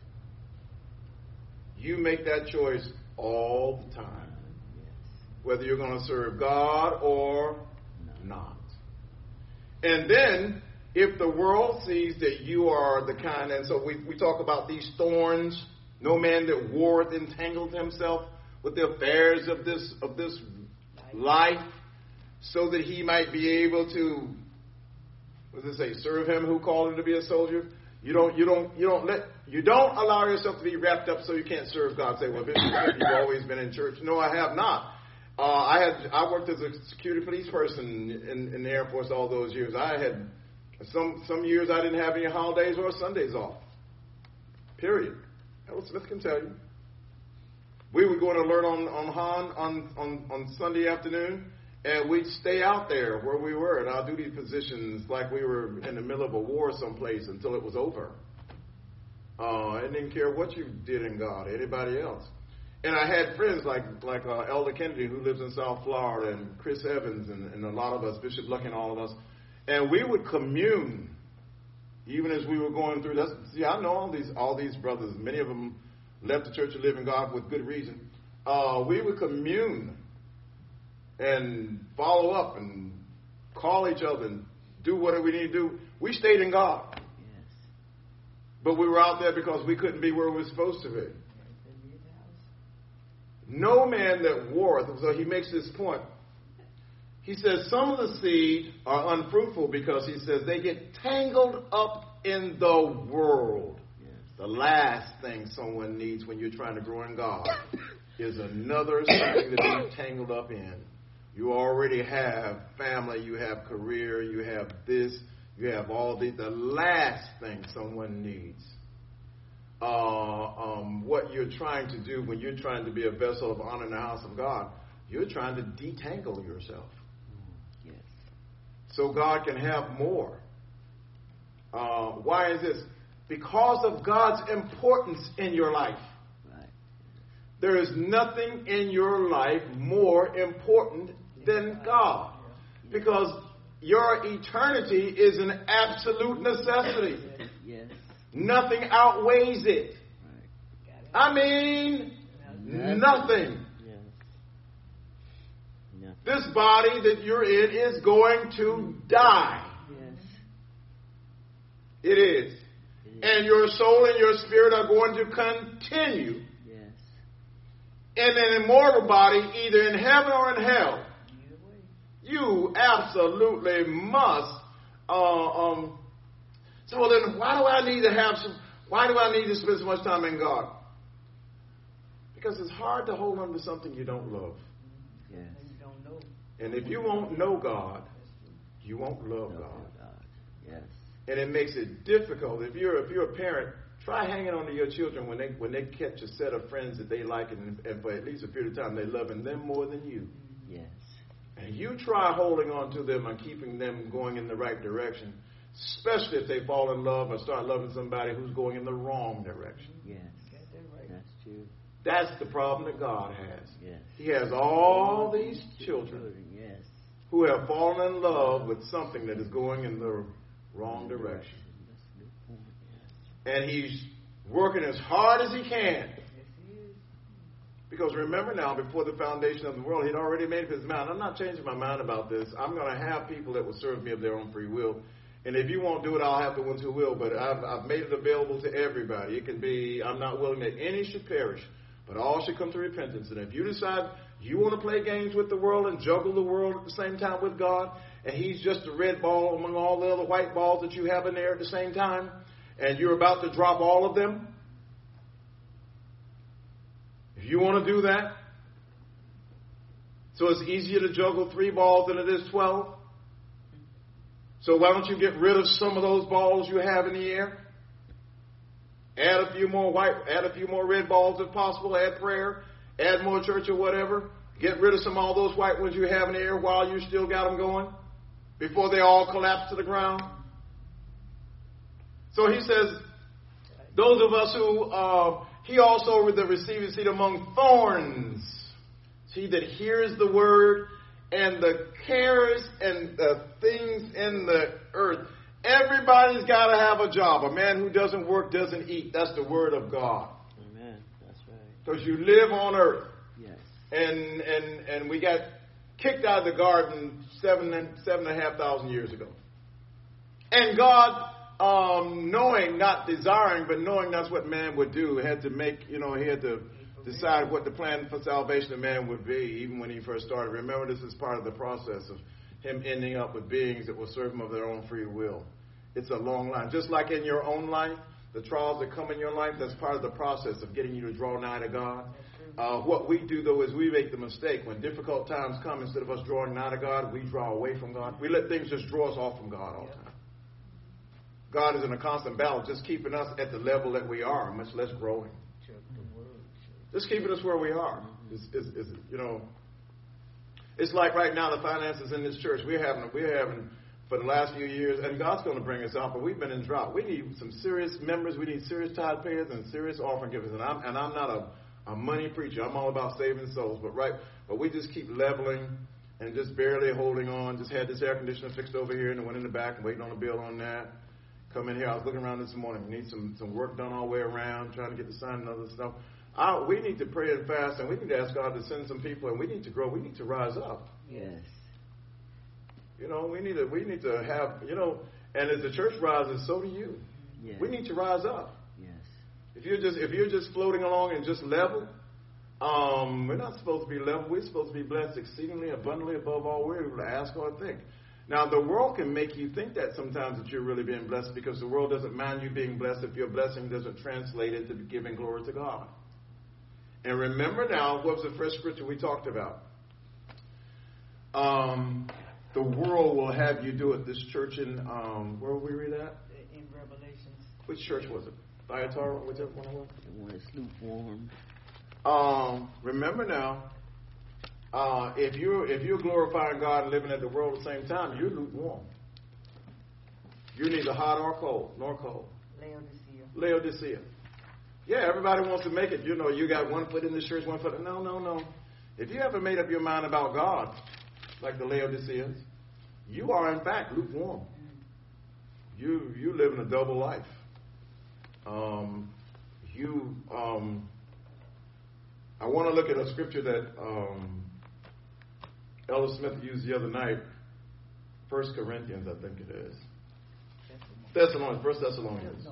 You make that choice all the time. Whether you're going to serve God or not. And then, if the world sees that you are the kind, and so we talk about these thorns, no man that warreth entangled himself with the affairs of this life, so that he might be able to, what does it say, serve him who called him to be a soldier. You don't allow yourself to be wrapped up so you can't serve God. Say, well, Bishop, you've always been in church. No, I have not. I worked as a security police person in the Air Force all those years. I had some years I didn't have any holidays or Sundays off. Period. Harold Smith can tell you. We would go on alert on Han on Sunday afternoon, and we'd stay out there where we were in our duty positions like we were in the middle of a war someplace until it was over. I didn't care what you did in God, anybody else. And I had friends like Elder Kennedy, who lives in South Florida, and Chris Evans, and a lot of us, Bishop Lucky and all of us. And we would commune, even as we were going through this. See, I know all these brothers. Many of them left the Church of Living God with good reason. We would commune and follow up and call each other and do what we need to do. We stayed in God. Yes. But we were out there because we couldn't be where we were supposed to be. No man that warreth, so he makes this point. He says some of the seed are unfruitful because he says they get tangled up in the world. Yes. The last thing someone needs when you're trying to grow in God is another something to be tangled up in. You already have family, you have career, you have this, you have all these. The last thing someone needs. What you're trying to do when you're trying to be a vessel of honor in the house of God, you're trying to detangle yourself. Yes. So God can have more. Why is this? Because of God's importance in your life. Right. There is nothing in your life more important than God. Because your eternity is an absolute necessity. Yes. Nothing outweighs it. Right. I mean, nothing. Yes. No. This body that you're in is going to die. Yes. It is. And your soul and your spirit are going to continue Yes. in an immortal body, either in heaven or in hell. You absolutely must. So then, why do I need to spend so much time in God? Because it's hard to hold on to something you don't love. Yes. You don't know. And if you won't know God, you won't love No, God. God. Yes. And it makes it difficult. If you're a parent, try hanging on to your children when they catch a set of friends that they like and for at least a period of time they're loving them more than you. Yes. And you try holding on to them and keeping them going in the right direction, especially if they fall in love or start loving somebody who's going in the wrong direction. Yes. Got that right. That's true. That's the problem that God has. Yes. He has all these children Yes. who have fallen in love with something that is going in the wrong direction. That's a good point. Yes. And he's working as hard as he can. Yes, he is. Because remember now, before the foundation of the world, he'd already made up his mind. I'm not changing my mind about this. I'm going to have people that will serve me of their own free will. And if you won't do it, I'll have the ones who will. But I've made it available to everybody. It can be, I'm not willing that any should perish, but all should come to repentance. And if you decide you want to play games with the world and juggle the world at the same time with God, and he's just a red ball among all the other white balls that you have in there at the same time, and you're about to drop all of them, if you want to do that, so it's easier to juggle 3 balls than it is 12. So why don't you get rid of some of those balls you have in the air? Add a few more red balls if possible. Add prayer. Add more church or whatever. Get rid of all those white ones you have in the air while you still got them going before they all collapse to the ground. So he says, those of us who, he also received a seat among thorns. He that hears the word and the cares and the things in the earth. Everybody's got to have a job. A man who doesn't work doesn't eat. That's the word of God. Amen. That's right. Because you live on earth. Yes. And we got kicked out of the garden 7,500 years ago. And God, knowing, not desiring, but knowing that's what man would do, had to make, he had to decide what the plan for salvation of man would be, even when he first started. Remember, this is part of the process of him ending up with beings that will serve him of their own free will. It's a long line. Just like in your own life, the trials that come in your life, that's part of the process of getting you to draw nigh to God. What we do, though, is we make the mistake. When difficult times come, instead of us drawing nigh to God, we draw away from God. We let things just draw us off from God all the time. God is in a constant battle, just keeping us at the level that we are, much less growing. Just keeping us where we are. It's like right now the finances in this church we're having for the last few years, and God's going to bring us out, but we've been in drought. We need some serious members. We need serious tithe payers and serious offering givers. And I'm not a money preacher. I'm all about saving souls. But we just keep leveling and just barely holding on. Just had this air conditioner fixed over here and the one in the back and waiting on a bill on that. Come in here. I was looking around this morning. We need some work done all the way around, trying to get the sign and other stuff. We need to pray and fast, and we need to ask God to send some people, and we need to grow. We need to rise up. Yes. We need to have, and as the church rises, so do you. Yes. We need to rise up. Yes. If you're just floating along and just level, we're not supposed to be level. We're supposed to be blessed exceedingly abundantly above all we're able to ask or think. Now, the world can make you think that sometimes that you're really being blessed, because the world doesn't mind you being blessed if your blessing doesn't translate into giving glory to God. And remember now, what was the first scripture we talked about? The world will have you do it. This church in, where will we read that? In Revelations. Which church was it? Thyatira, whichever one it was? The one that's lukewarm. Remember now, if you're glorifying God and living at the world at the same time, you're lukewarm. You're neither hot or cold, nor cold. Laodicea. Yeah, everybody wants to make it. You got one foot in the church, one foot. No. If you haven't made up your mind about God, like the Laodiceans, you are in fact lukewarm. You live in a double life. I want to look at a scripture that Elder Smith used the other night. 1 Corinthians, I think it is. Thessalonians. 1 Thessalonians.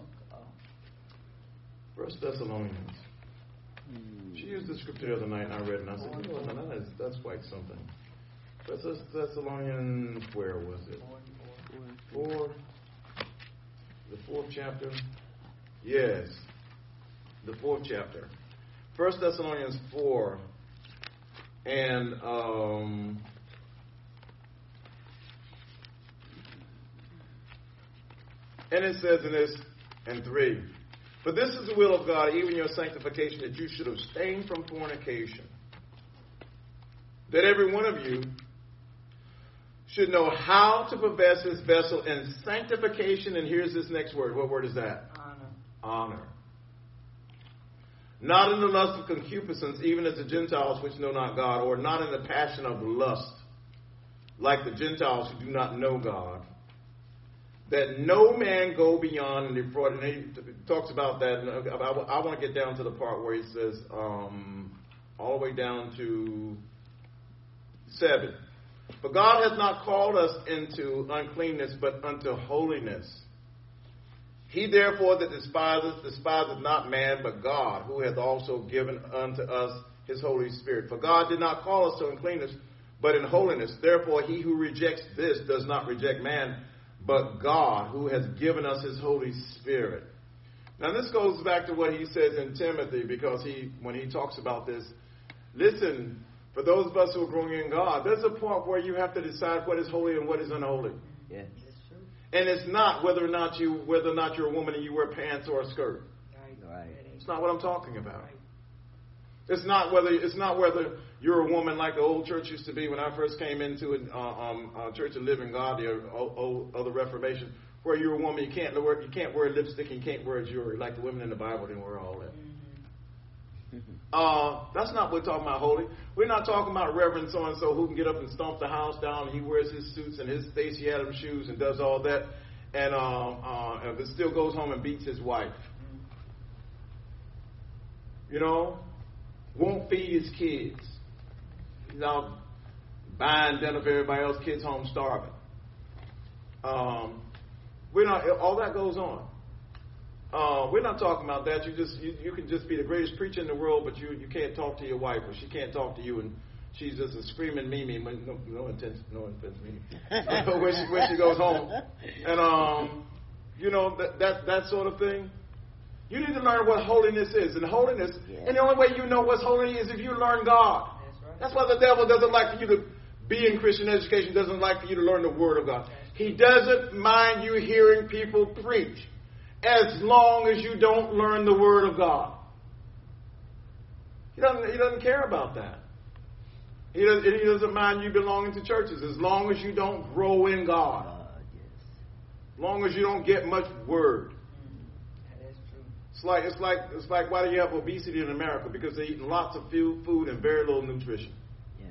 1 Thessalonians. She used the scripture the other night, and I read it, and I said, that's quite something. First Thessalonians, where was it? 4. The 4th chapter. Yes. The 4th chapter. 1 Thessalonians 4. And it says in this, and 3. For this is the will of God, even your sanctification, that you should abstain from fornication. That every one of you should know how to possess his vessel in sanctification. And here's this next word. What word is that? Honor. Not in the lust of concupiscence, even as the Gentiles which know not God, or not in the passion of lust, like the Gentiles who do not know God. That no man go beyond and defraud. And he talks about that. I want to get down to the part where he says, all the way down to 7. For God hath not called us into uncleanness, but unto holiness. He therefore that despiseth not man, but God, who hath also given unto us his Holy Spirit. For God did not call us to uncleanness, but in holiness. Therefore he who rejects this does not reject man, but God, who has given us his Holy Spirit. Now this goes back to what he says in Timothy, because when he talks about this, listen, for those of us who are growing in God, there's a point where you have to decide what is holy and what is unholy. Yes. And it's not whether or not you're a woman and you wear pants or a skirt. Right. It's not what I'm talking about. It's not whether you're a woman like the old church used to be when I first came into Church of Living God, the Reformation, where you're a woman, you can't wear lipstick, and you can't wear jewelry like the women in the Bible didn't wear all that. That's not what we're talking about holy. We're not talking about Reverend so-and-so who can get up and stomp the house down, and he wears his suits and his Stacey Adams shoes and does all that, and but still goes home and beats his wife. You know, won't feed his kids. He's out buying dinner for everybody else, kids home starving. All that goes on. We're not talking about that. You can just be the greatest preacher in the world, but you can't talk to your wife, or she can't talk to you, and she's just a screaming Mimi. No offense, Mimi. when she goes home, and that sort of thing. You need to learn what holiness is, and holiness. Yeah. And the only way you know what's holy is if you learn God. That's right. That's why the devil doesn't like for you to be in Christian education. Doesn't like for you to learn the Word of God. He doesn't mind you hearing people preach, as long as you don't learn the Word of God. He doesn't care about that. He doesn't mind you belonging to churches, as long as you don't grow in God. As long as you don't get much Word. That is true. It's like why do you have obesity in America? Because they're eating lots of food and very little nutrition. Yes.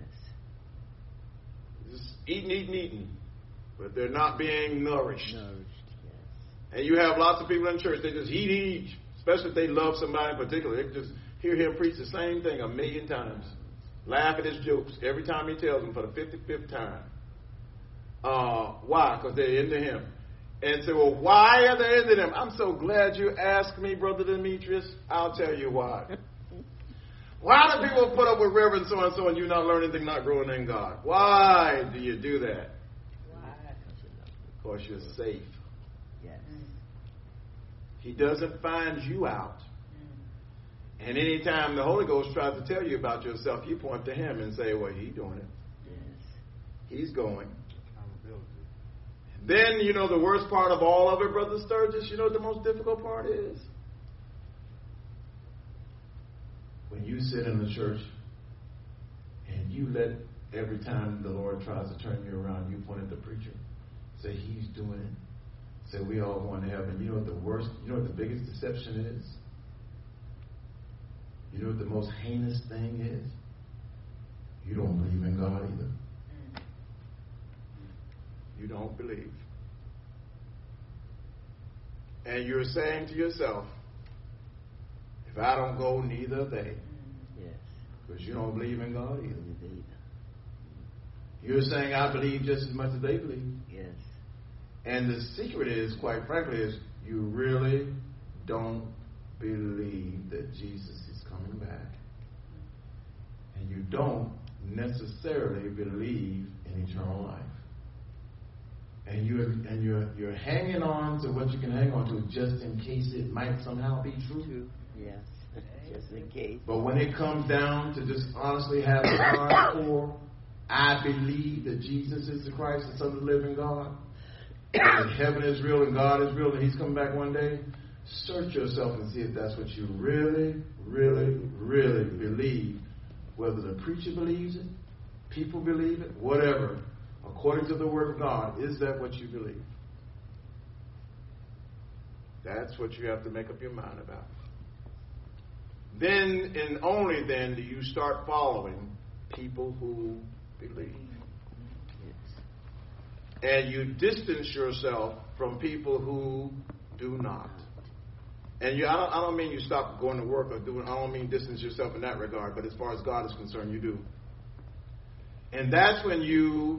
Just eating, but they're not being nourished. Yes. And you have lots of people in church, they just eat, especially if they love somebody in particular. They just hear him preach the same thing 1,000,000 times. Laugh at his jokes every time he tells them for the 55th time. Why? Because they're into him. And say, well, why are they into him? I'm so glad you asked me, Brother Demetrius. I'll tell you why. Why do people put up with Reverend so-and-so and you not learn anything, not growing in God? Why do you do that? Why? Because you're safe. Yes. He doesn't find you out. And anytime the Holy Ghost tries to tell you about yourself, you point to him and say, well, he's doing it. Yes. He's going. Then, the worst part of all of it, Brother Sturgis, what the most difficult part is? When you sit in the church and you let every time the Lord tries to turn you around, you point at the preacher, say he's doing it, say we all going to heaven. You know what the worst, what the biggest deception is? You know what the most heinous thing is? You don't believe in God either. You don't believe. And you're saying to yourself, if I don't go, neither they. Yes. Because you don't believe in God either. Indeed. You're saying I believe just as much as they believe. Yes. And the secret is, quite frankly, is you really don't believe that Jesus is coming back. And you don't necessarily believe in eternal life. And you're hanging on to what you can hang on to just in case it might somehow be true. True. Yes. Just in case. But when it comes down to just honestly having hardcore, I believe that Jesus is the Christ, the Son of the living God, and heaven is real and God is real and He's coming back one day, search yourself and see if that's what you really, really, really believe. Whether the preacher believes it, people believe it, whatever. According to the Word of God, is that what you believe? That's what you have to make up your mind about. Then and only then do you start following people who believe. And you distance yourself from people who do not. And I don't mean you stop going to work or doing. I don't mean distance yourself in that regard. But as far as God is concerned, you do. And that's when you,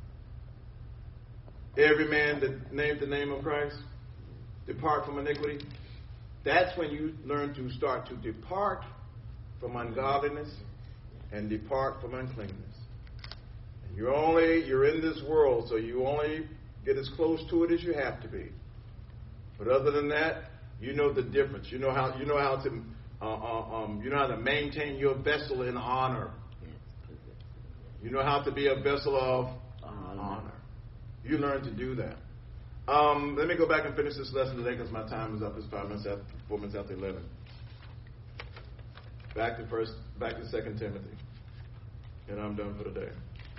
every man that named the name of Christ, depart from iniquity. That's when you learn to start to depart from ungodliness and depart from uncleanness. And you're in this world, so you only get as close to it as you have to be. But other than that, you know the difference. You know how to maintain your vessel in honor. You know how to be a vessel of honor. You learn to do that. Let me go back and finish this lesson today because my time is up. It's 4 minutes after 11. Back to 2 Timothy. And I'm done for today.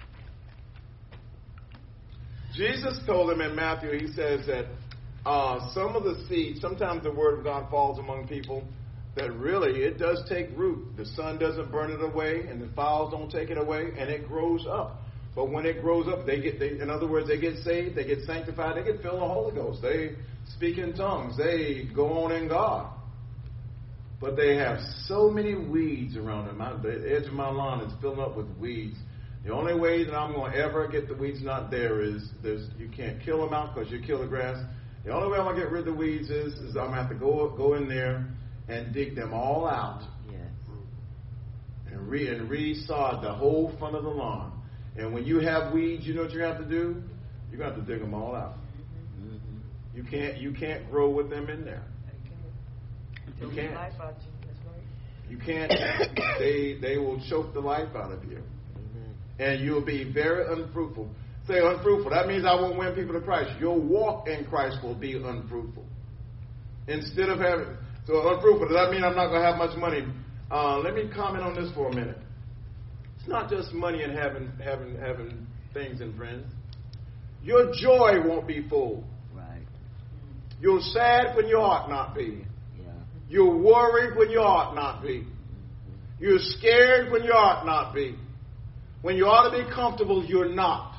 Jesus told him in Matthew, he says that some of the seed, sometimes the word of God falls among people that really it does take root. The sun doesn't burn it away and the fowls don't take it away and it grows up. But when it grows up, in other words, they get saved, they get sanctified, they get filled with the Holy Ghost. They speak in tongues. They go on in God. But they have so many weeds around them. The edge of my lawn is filled up with weeds. The only way that I'm going to ever get the weeds not there is you can't kill them out because you kill the grass. The only way I'm going to get rid of the weeds is I'm going to have to go in there and dig them all out. Yes. And re-sod the whole front of the lawn. And when you have weeds, you know what you have to do? You're going to have to dig them all out. Mm-hmm. You can't grow with them in there. You can't. Life out you. That's right. You can't. They will choke the life out of you. Amen. And you'll be very unfruitful. Say unfruitful. That means I won't win people to Christ. Your walk in Christ will be unfruitful. Instead of having... So unfruitful. Does that mean I'm not going to have much money? Let me comment on this for a minute. It's not just money and having things and friends. Your joy won't be full. Right. You're sad when you ought not be. Yeah. You're worried when you ought not be. You're scared when you ought not be. When you ought to be comfortable, you're not.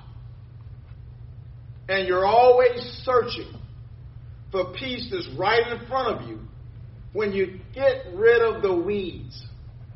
And you're always searching for peace that's right in front of you when you get rid of the weeds.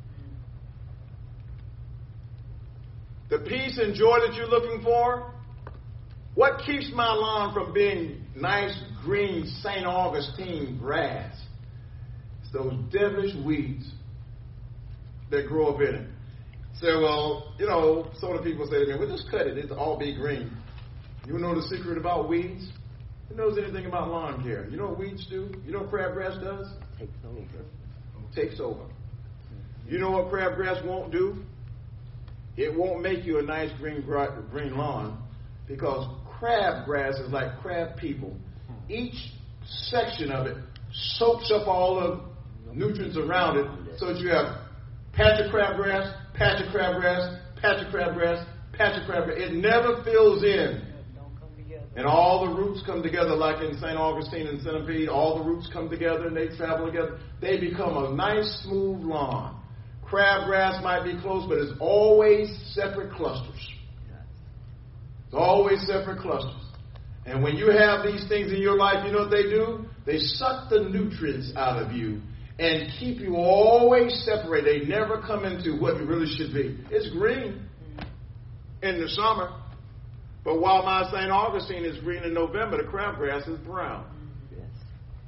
The peace and joy that you're looking for, what keeps my lawn from being nice, green St. Augustine grass? It's those devilish weeds that grow up in it. Say, well, some of the people say to me, well, just cut it. It'll all be green. You know the secret about weeds? Who knows anything about lawn care? You know what weeds do? You know what crabgrass does? Takes over. You know what crabgrass won't do? It won't make you a nice green lawn because crabgrass is like crab people. Each section of it soaks up all the nutrients around it so that you have patch of crabgrass, patch of crabgrass, patch of crabgrass, patch of crabgrass. It never fills in. And all the roots come together like in St. Augustine and Centipede. All the roots come together and they travel together. They become a nice smooth lawn. Crabgrass might be close, but it's always separate clusters. It's always separate clusters. And when you have these things in your life, you know what they do? They suck the nutrients out of you and keep you always separated. They never come into what you really should be. It's green in the summer, but while my St. Augustine is green in November, the crabgrass is brown. Yes.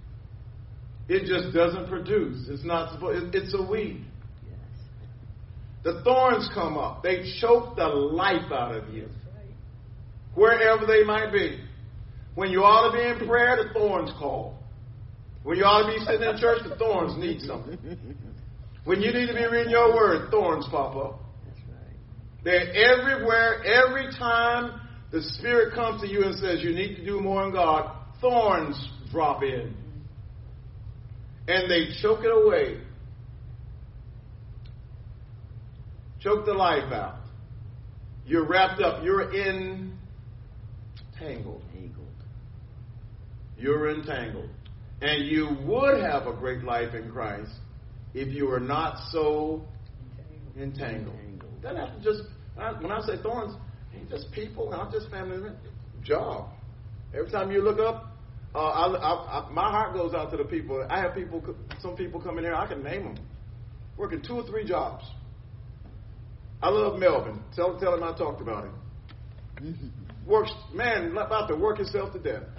It just doesn't produce. It's not supposed. It's a weed. The thorns come up. They choke the life out of you. That's right. Wherever they might be. When you ought to be in prayer, the thorns call. When you ought to be sitting in church, the thorns need something. When you need to be reading your word, thorns pop up. That's right. They're everywhere. Every time the Spirit comes to you and says you need to do more in God, thorns drop in. And they choke it away. Choke the life out. You're wrapped up. You're entangled. Tangled. You're entangled. And you would have a great life in Christ if you were not so entangled. Doesn't have to just, when I say thorns, ain't just people, not just family, job. Every time you look up, my heart goes out to the people. I have some people come in here, I can name them, working 2 or 3 jobs. I love Melvin. Tell him I talked about him. Works, man, about to work himself to death.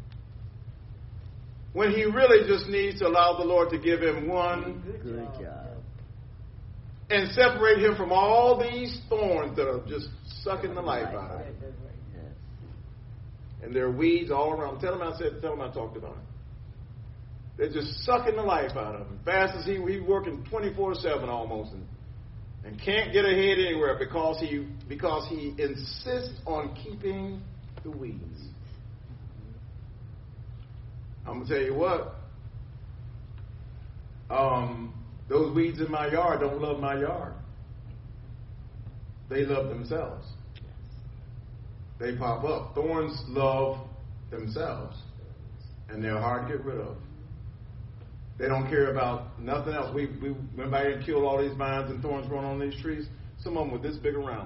When he really just needs to allow the Lord to give him one Good job. and separate him from all these thorns that are just sucking the life out of him. Yes. And there are weeds all around. Tell him I talked about him. They're just sucking the life out of him. Fast as he's working 24/7 almost, and can't get ahead anywhere because he insists on keeping the weeds. I'm gonna tell you what. Those weeds in my yard don't love my yard. They love themselves. They pop up. Thorns love themselves, and they're hard to get rid of. They don't care about nothing else. We went by and killed all these vines and thorns growing on these trees. Some of them were this big around,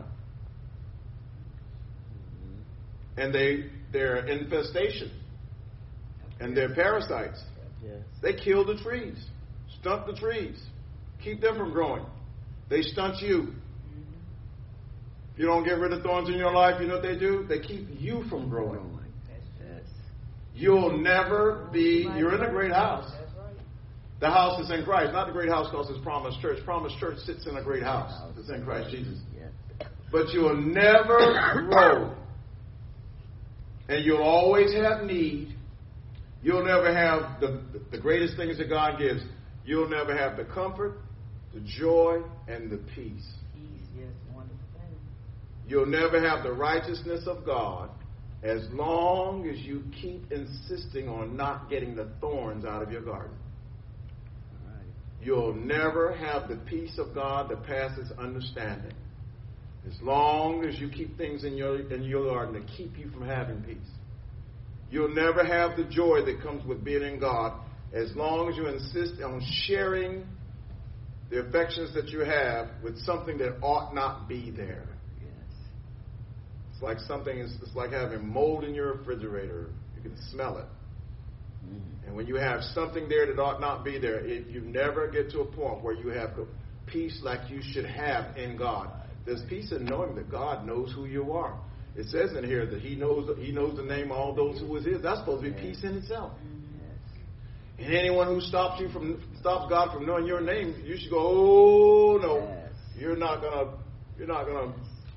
and they're infestation, and they're parasites. Yes. They kill the trees, stunt the trees, keep them from growing. They stunt you. If you don't get rid of thorns in your life, you know what they do? They keep you from growing. Yes. You'll never be, you're in a great house. That's right. The house is in Christ, not the great house because it's Promised Church. Promised Church sits in a great house. It's in Christ Jesus. Yes. But you'll never grow. And you'll always have need. You'll never have the greatest things that God gives. You'll never have the comfort, the joy, and the peace. Peace, yes, wonderful thing. You'll never have the righteousness of God as long as you keep insisting on not getting the thorns out of your garden. All right. You'll never have the peace of God that passes understanding as long as you keep things in your garden that keep you from having peace. You'll never have the joy that comes with being in God as long as you insist on sharing the affections that you have with something that ought not be there. Yes. It's like it's like having mold in your refrigerator. You can smell it. Mm-hmm. And when you have something there that ought not be there, you never get to a point where you have peace like you should have in God. There's peace in knowing that God knows who you are. It says in here that He knows the name of all those who was His. That's supposed to be peace in itself. Yes. And anyone who stops God from knowing your name, you should go, oh no, Yes. you're not gonna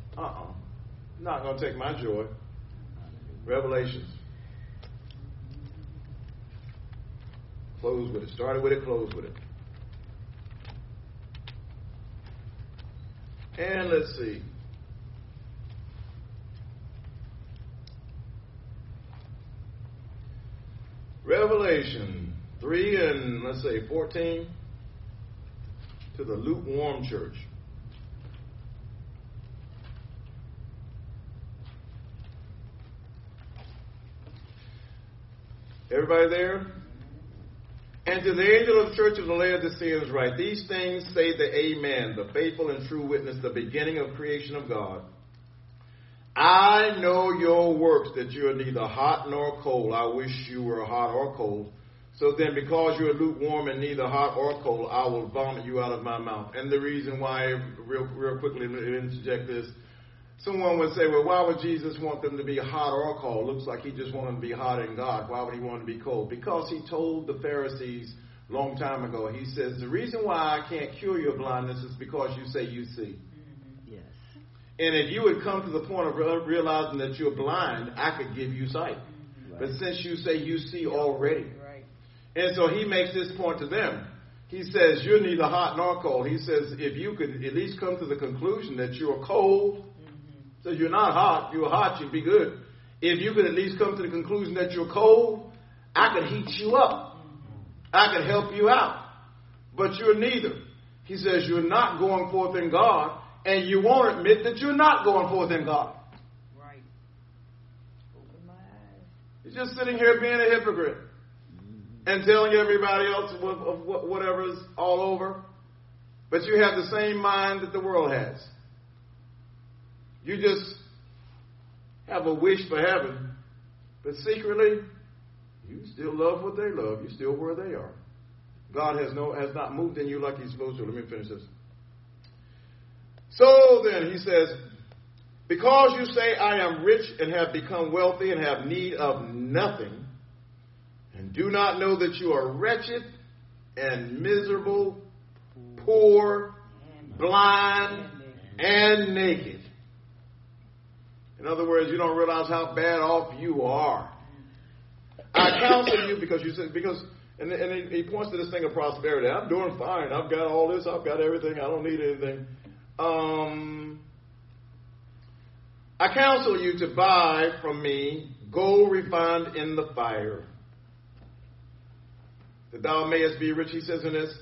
take my joy. Revelations. Close with it. Started with it, close with it. And let's see. Revelation 3 and let's say 14 to the lukewarm church. Everybody there? And to the angel of the church of the Laodiceans write, these things say the Amen, the faithful and true witness, the beginning of creation of God. I know your works, that you are neither hot nor cold. I wish you were hot or cold. So then, because you are lukewarm and neither hot or cold, I will vomit you out of my mouth. And the reason why, real quickly, interject this. Someone would say, well, why would Jesus want them to be hot or cold? Looks like He just wanted them to be hot in God. Why would He want them to be cold? Because He told the Pharisees long time ago. He says, the reason why I can't cure your blindness is because you say you see. Yes. And if you would come to the point of realizing that you're blind, I could give you sight. Right. But since you say you see already. Right. And so he makes this point to them. He says, you're neither hot nor cold. He says, if you could at least come to the conclusion that you're cold, so you're not hot, you're hot, you'd be good. If you could at least come to the conclusion that you're cold, I could heat you up. I could help you out. But you're neither. He says, you're not going forth in God, and you won't admit that you're not going forth in God. Right. Open my eyes. You're just sitting here being a hypocrite and telling everybody else of whatever's all over. But you have the same mind that the world has. You just have a wish for heaven, but secretly, you still love what they love. You're still where they are. God has not moved in you like he's supposed to. Let me finish this. So then, he says, because you say, I am rich and have become wealthy and have need of nothing, and do not know that you are wretched and miserable, poor, blind, and naked. In other words, you don't realize how bad off you are. I counsel you because and he points to this thing of prosperity. I'm doing fine. I've got all this. I've got everything. I don't need anything. I counsel you to buy from me gold refined in the fire, that thou mayest be rich. He says in this,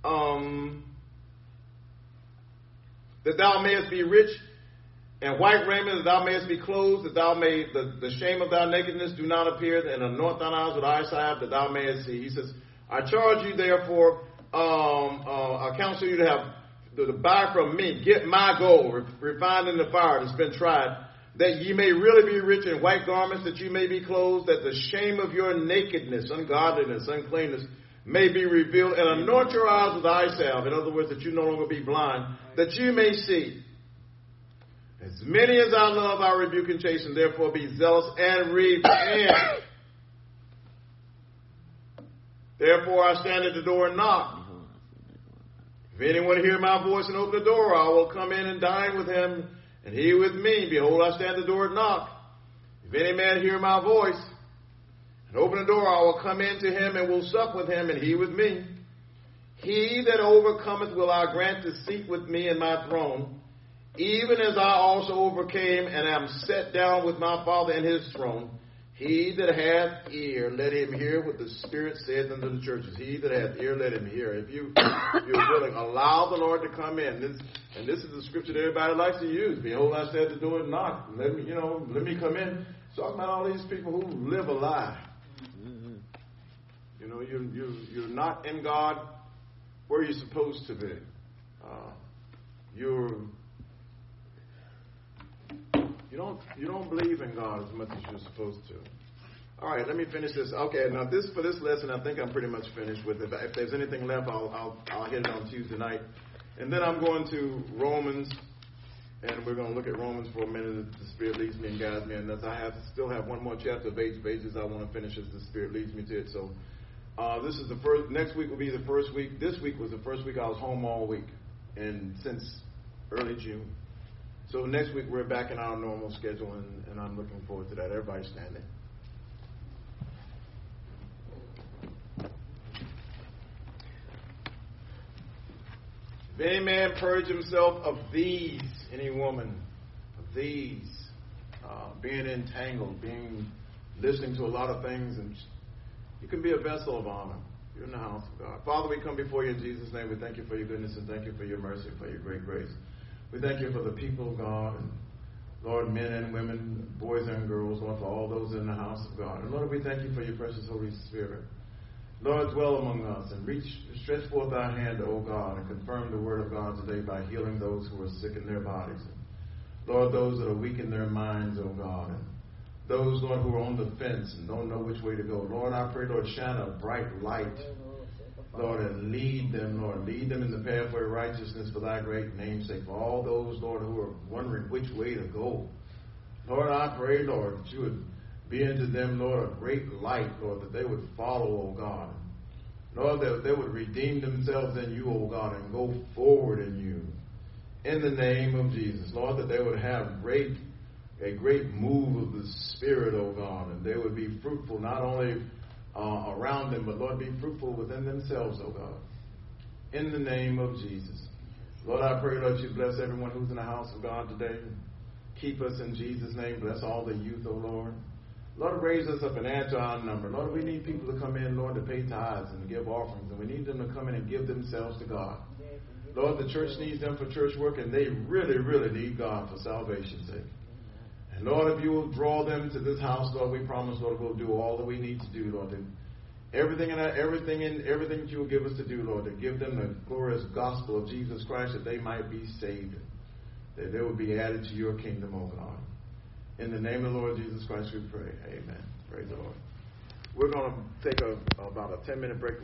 that thou mayest be rich, and white raiment, that thou mayest be clothed, that thou may the shame of thy nakedness do not appear, and anoint thine eyes with eye salve, that thou mayest see. He says, I charge you therefore, I counsel you to buy from me, get my gold, refined in the fire that's been tried, that ye may really be rich in white garments, that you may be clothed, that the shame of your nakedness, ungodliness, uncleanness, may be revealed, and anoint your eyes with eye salve. In other words, that you no longer be blind, that you may see. As many as I love, I rebuke and chasten. Therefore, be zealous and repent. Therefore, I stand at the door and knock. If anyone hear my voice and open the door, I will come in and dine with him, and he with me. Behold, I stand at the door and knock. If any man hear my voice and open the door, I will come in to him and will sup with him, and he with me. He that overcometh will I grant to seat with me in my throne, even as I also overcame and am set down with my Father in his throne. He that hath ear, let him hear what the Spirit saith unto the churches. He that hath ear, let him hear. If you're willing, allow the Lord to come in. This is the scripture that everybody likes to use. Behold, I stand at the door and knock. Let me come in. It's talking about all these people who live a lie. You know, you're not in God where you're supposed to be. You don't believe in God as much as you're supposed to. All right, let me finish this. Okay, now for this lesson, I think I'm pretty much finished with it. If there's anything left, I'll hit it on Tuesday night, and then I'm going to Romans, and we're going to look at Romans for a minute. The Spirit leads me and guides me, and as I still have one more chapter of Age of Ages I want to finish as the Spirit leads me to it. So this is the first. Next week will be the first week. This week was the first week I was home all week, and since early June. So next week we're back in our normal schedule, and I'm looking forward to that. Everybody standing. If any man purge himself of these, any woman, of these, being entangled, listening to a lot of things, and you can be a vessel of honor. You're in the house of God. Father, we come before you in Jesus' name. We thank you for your goodness and thank you for your mercy, for your great grace. We thank you for the people of God, and Lord, men and women, boys and girls, Lord, for all those in the house of God. And Lord, we thank you for your precious Holy Spirit. Lord, dwell among us and stretch forth thy hand, O God, and confirm the word of God today by healing those who are sick in their bodies. And Lord, those that are weak in their minds, O God, and those, Lord, who are on the fence and don't know which way to go. Lord, I pray, Lord, shine a bright light, Lord, and lead them, Lord. Lead them in the pathway of righteousness for thy great name's sake. For all those, Lord, who are wondering which way to go. Lord, I pray, Lord, that you would be into them, Lord, a great light, Lord, that they would follow, oh God. Lord, that they would redeem themselves in you, oh God, and go forward in you. In the name of Jesus. Lord, that they would have a great move of the Spirit, oh God, and they would be fruitful not only around them, but Lord, be fruitful within themselves, oh God. In the name of Jesus. Lord, I pray, Lord, you bless everyone who's in the house of God today. Keep us in Jesus' name. Bless all the youth, oh Lord. Lord, raise us up and add to our number. Lord, we need people to come in, Lord, to pay tithes and to give offerings, and we need them to come in and give themselves to God. Lord, the church needs them for church work, and they really, really need God for salvation's sake. And Lord, if you will draw them to this house, Lord, we promise, Lord, we'll do all that we need to do, Lord. And everything that you will give us to do, Lord, to give them the glorious gospel of Jesus Christ, that they might be saved, that they will be added to your kingdom, oh God. In the name of the Lord Jesus Christ, we pray. Amen. Praise the Lord. We're going to take about a 10-minute break.